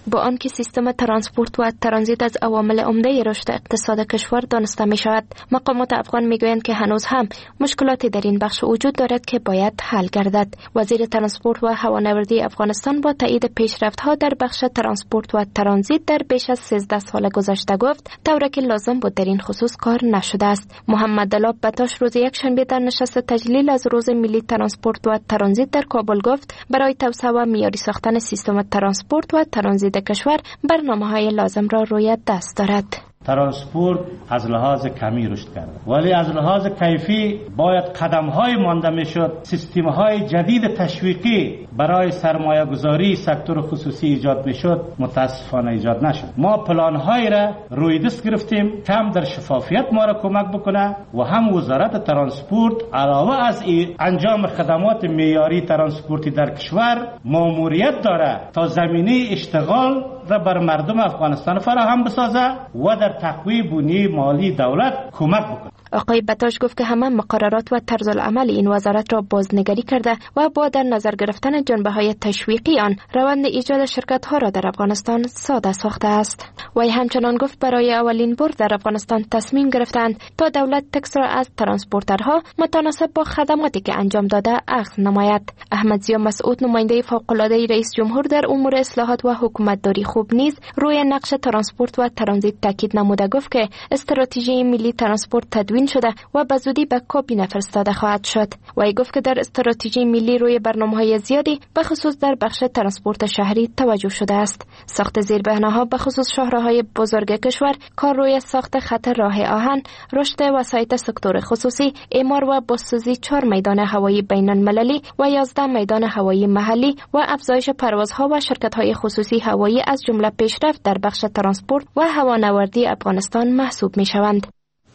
با آنکه سیستم ترانسپورت و ترانزیت از عوامل عمده رشد اقتصاد کشور دانسته می شود. مقامات افغان می گویند که هنوز هم مشکلاتی در این بخش وجود دارد که باید حل گردد. وزیر ترانسپورت و هوانوردی افغانستان با تایید پیشرفت‌ها در بخش ترانسپورت و ترانزیت در بیش از 13 سال گذشته گفت طوری که لازم بود در این خصوص کار نشده است. محمد دلاب بتاش روز یک شنبه در نشست تجلیل از روز ملی ترانسپورت و ترانزیت در کابل گفت برای توسعه و معیاری ساختن سیستم ترانسپورت و ترانزیت کشور برنامه‌های لازم را روی دست دارد. ترانسپورت از لحاظ کمی رشد کرده ولی از لحاظ کیفی باید قدم‌های مانده میشد. سیستم‌های جدید تشویقی برای سرمایه گذاری سکتور خصوصی ایجاد میشد متاسفانه ایجاد نشد. ما پلان‌های را روی دست گرفتیم کم در شفافیت ما را کمک بکنه و هم وزارت ترانسپورت علاوه از انجام خدمات معیاری ترانسپورتی در کشور مأموریت داره تا زمینه اشتغال را بر مردم افغانستان فراهم بسازه و در تقویه بنیه مالی دولت کمک بکنه. آقای بتاش گفت که همه مقررات و طرز العمل این وزارت را بازنگری کرده و با در نظر گرفتن جنبه‌های تشویقی آن روند ایجاد شرکت‌ها را در افغانستان ساده ساخته است. وی همچنان گفت برای اولین بار در افغانستان تصمیم گرفتند تا دولت تکس را از ترانسپورترها متناسب با خدماتی که انجام داده اخذ نماید. احمد ضیا مسعود نماینده فوق‌العاده رئیس جمهور در امور اصلاحات و حکومتداری خوب نیز روی نقش ترانسپورت و ترانزیت تاکید نموده گفت که استراتژی ملی ترانسپورت تدوین شده و به زودی به کابینه فرستاده خواهد شد. وی گفت که در استراتژی ملی روی برنامه‌های زیادی به خصوص در بخش ترانسپورت شهری توجه شده است. ساخت زیربناها به خصوص شاهراهای بزرگ کشور، کار روی ساخت خط راه آهن، رشد وسایط سکتور خصوصی، اعمار و بازسازی 4 میدان هوایی بین‌المللی و 11 میدان هوایی محلی و افزایش پروازها و شرکت‌های خصوصی هوایی از جمله پیشرفت در بخش ترانسپورت و هوانوردی افغانستان محسوب می‌شوند.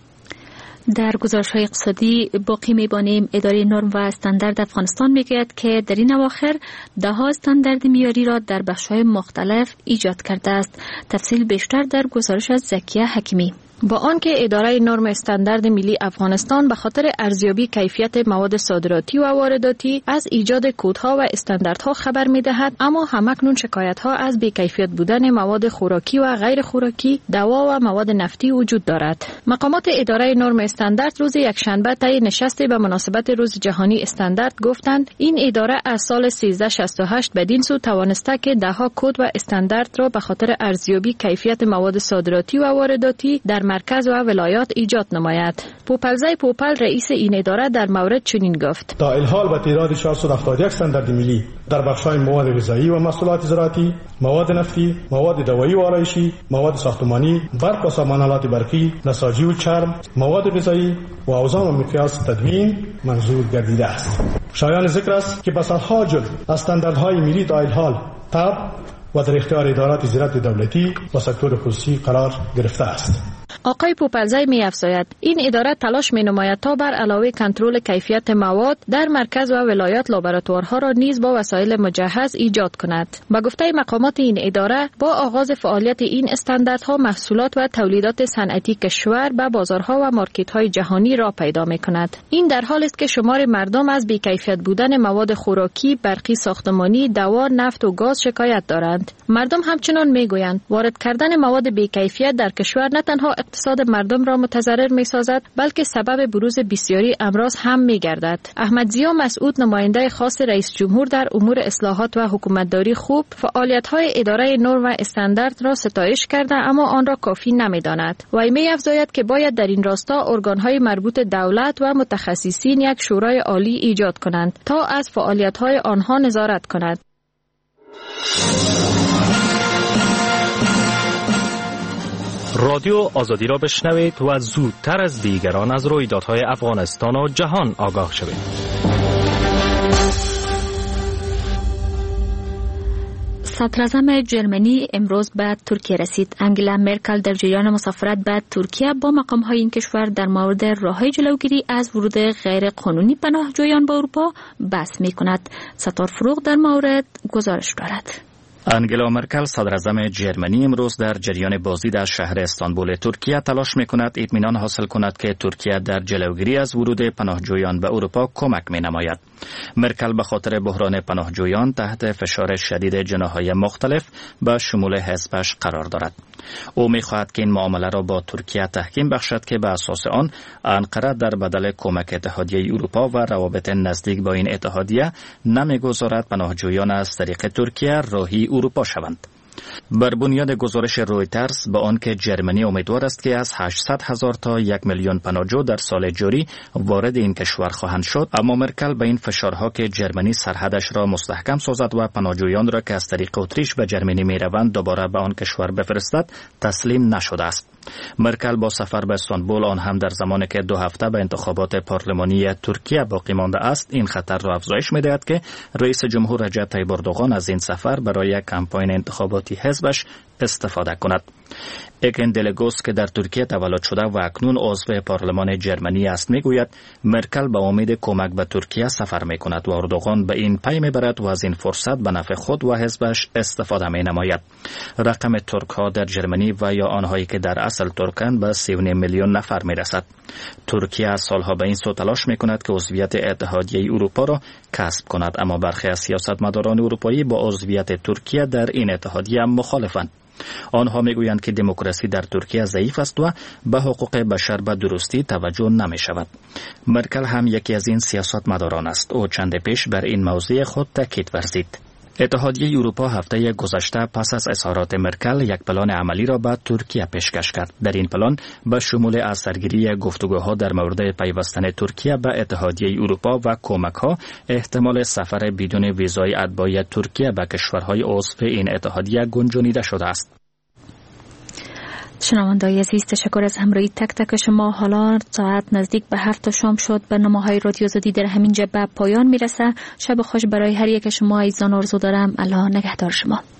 در گزارش‌های اقتصادی باقی می‌بانیم اداره نرم و استاندارد افغانستان می‌گوید که در این اواخر ده‌ها استاندارد معیاری را در بخش‌های مختلف ایجاد کرده است. تفصیل بیشتر در گزارش از زکیه حکیمی. با آنکه اداره نرم استاندارد ملی افغانستان به خاطر ارزیابی کیفیت مواد صادراتی و وارداتی از ایجاد کدها و استانداردها خبر می‌دهد، اما همکنون شکایت‌ها از بی‌کیفیت بودن مواد خوراکی و غیر خوراکی، دوا و مواد نفتی وجود دارد. مقامات اداره نرم استاندارد روز یکشنبه طی نشستی به مناسبت روز جهانی استاندارد گفتند این اداره از سال 1368 بدین سو توانسته که ده‌ها کد و استاندارد را به خاطر ارزیابی کیفیت مواد صادراتی و وارداتی در مرکز و ولایات ایجاد نماید. پوپلزای پوپل رئیس این اداره در مورد چنین گفت: تا الحال به تعداد 471 استاندارد ملی در بخش‌های مواد غذایی و محصولات زراعتی، مواد نفتی، مواد دوایی و آرایشی، مواد ساختمانی، برق و سامان‌آلات برقی، نساجی و چرم، مواد غذایی و اوزان و مقیاس تدوین منظور گردیده است. شایان ذکر است که بسیارها جز استانداردهای ملی تا الحال تبع و در اختیار ادارات زراعت دولتی و سکتور خصوصی قرار گرفته است. آقای پوپلزای می‌افزاید این اداره تلاش می‌نماید تا بر علاوه کنترل کیفیت مواد در مرکز و ولایات لابراتوارها را نیز با وسایل مجهز ایجاد کند. با گفته مقامات این اداره با آغاز فعالیت این استانداردها محصولات و تولیدات صنعتی کشور به بازارها و مارکت‌های جهانی را پیدا می‌کند. این در حالی است که شمار مردم از بی‌کیفیت بودن مواد خوراکی، برقی، ساختمانی، دوا، نفت و گاز شکایت دارند. مردم همچنان می‌گویند وارد کردن مواد بی‌کیفیت در کشور نه تنها اقتصاد مردم را متضرر می‌سازد بلکه سبب بروز بسیاری امراض هم می‌گردد. احمد ضیا مسعود نماینده خاص رئیس جمهور در امور اصلاحات و حکومتداری خوب فعالیت‌های اداره نرم و استاندارد را ستایش کرده اما آن را کافی نمی‌داند. وی می‌افزاید که باید در این راستا ارگان‌های مربوط دولت و متخصصین یک شورای عالی ایجاد کنند تا از فعالیت‌های آنها نظارت کند. رادیو آزادی را بشنوید و زودتر از دیگران از رویدادهای افغانستان و جهان آگاه شوید. صدراعظم جرمنی امروز به ترکیه رسید. انگلا مرکل در جریان مسافرت به ترکیه با مقام‌های این کشور در مورد راه‌های جلوگیری از ورود غیر قانونی پناهجویان به اروپا بحث می‌کند. ستار فروغ در مورد گزارش دارد. انگلا مرکل صدر اعظم جرمنی امروز در جریان بازدید از شهر استانبول ترکیه تلاش می‌کند اطمینان حاصل کند که ترکیه در جلوگیری از ورود پناهجویان به اروپا کمک می‌نماید. مرکل به خاطر بحران پناهجویان تحت فشار شدید جناح‌های مختلف به شمول حزبش قرار دارد. او می‌خواهد که این معامله را با ترکیه تحکیم بخشد که به اساس آن انقره در بدل کمک اتحادیه اروپا و روابط نزدیک با این اتحادیه نمی‌گذارد پناهجویان از طریق ترکیه راهی اروپا شوند. بر بنیاد گزارش رویترز با آنکه جرمنی امیدوار است که از 800,000 تا 1,000,000 پناهجو در سال جاری وارد این کشور خواهند شد، اما مرکل به این فشارها که جرمنی سرحدش را مستحکم سازد و پناهجویان را که از طریق اتریش به جرمنی میروند دوباره به آن کشور بفرستد تسلیم نشده است. مرکل با سفر به استانبول، آن هم در زمانی که 2 هفته به انتخابات پارلمانی ترکیه باقی مانده است، این خطر را افزایش می‌دهد که رئیس جمهور رجب طیب اردوغان از این سفر برای کمپاین انتخاباتی حزبش استفاده کند. اکن دلگوس که در ترکیه تولد شده و اکنون عضو پارلمان جرمنی است میگوید مرکل به امید کمک به ترکیه سفر میکند و اردوغان به این پی میبرد و از این فرصت به نفع خود و حزبش استفاده مینماید. رقم ترک ها در جرمنی و یا آنهایی که در اصل ترکند به 3.5 میلیون نفر میرسد. ترکیه از سالها به این سو تلاش میکند که عضویت اتحادیه اروپا را کسب کند، اما برخی از سیاستمداران اروپایی با عضویت ترکیه در این اتحادیه مخالفند. آنها میگویند که دموکراسی در ترکیه ضعیف است و به حقوق بشر به درستی توجه نمی شود. مرکل هم یکی از این سیاستمداران است. او چند پیش بر این موضوع خود تاکید ورزید. اتحادیه اروپا هفته گذشته پس از اظهارات مرکل یک پلان عملی را به ترکیه پیشکش کرد. در این پلان به شمول اثرگیری گفتگوها در مورد پیوستن ترکیه به اتحادیه اروپا و کمک‌ها، احتمال سفر بدون ویزای اتباعی ترکیه به کشورهای عضو این اتحادیه گنجانیده شده است. شنوندگان عزیز، تشکر از همراهی تک تک شما. حالا ساعت نزدیک به 7 شام شد. برنامه‌های رادیو آزادی در همین جا به پایان میرسه. شب خوش برای هر یک شما عزیزان آرزو دارم. الله نگهدار شما.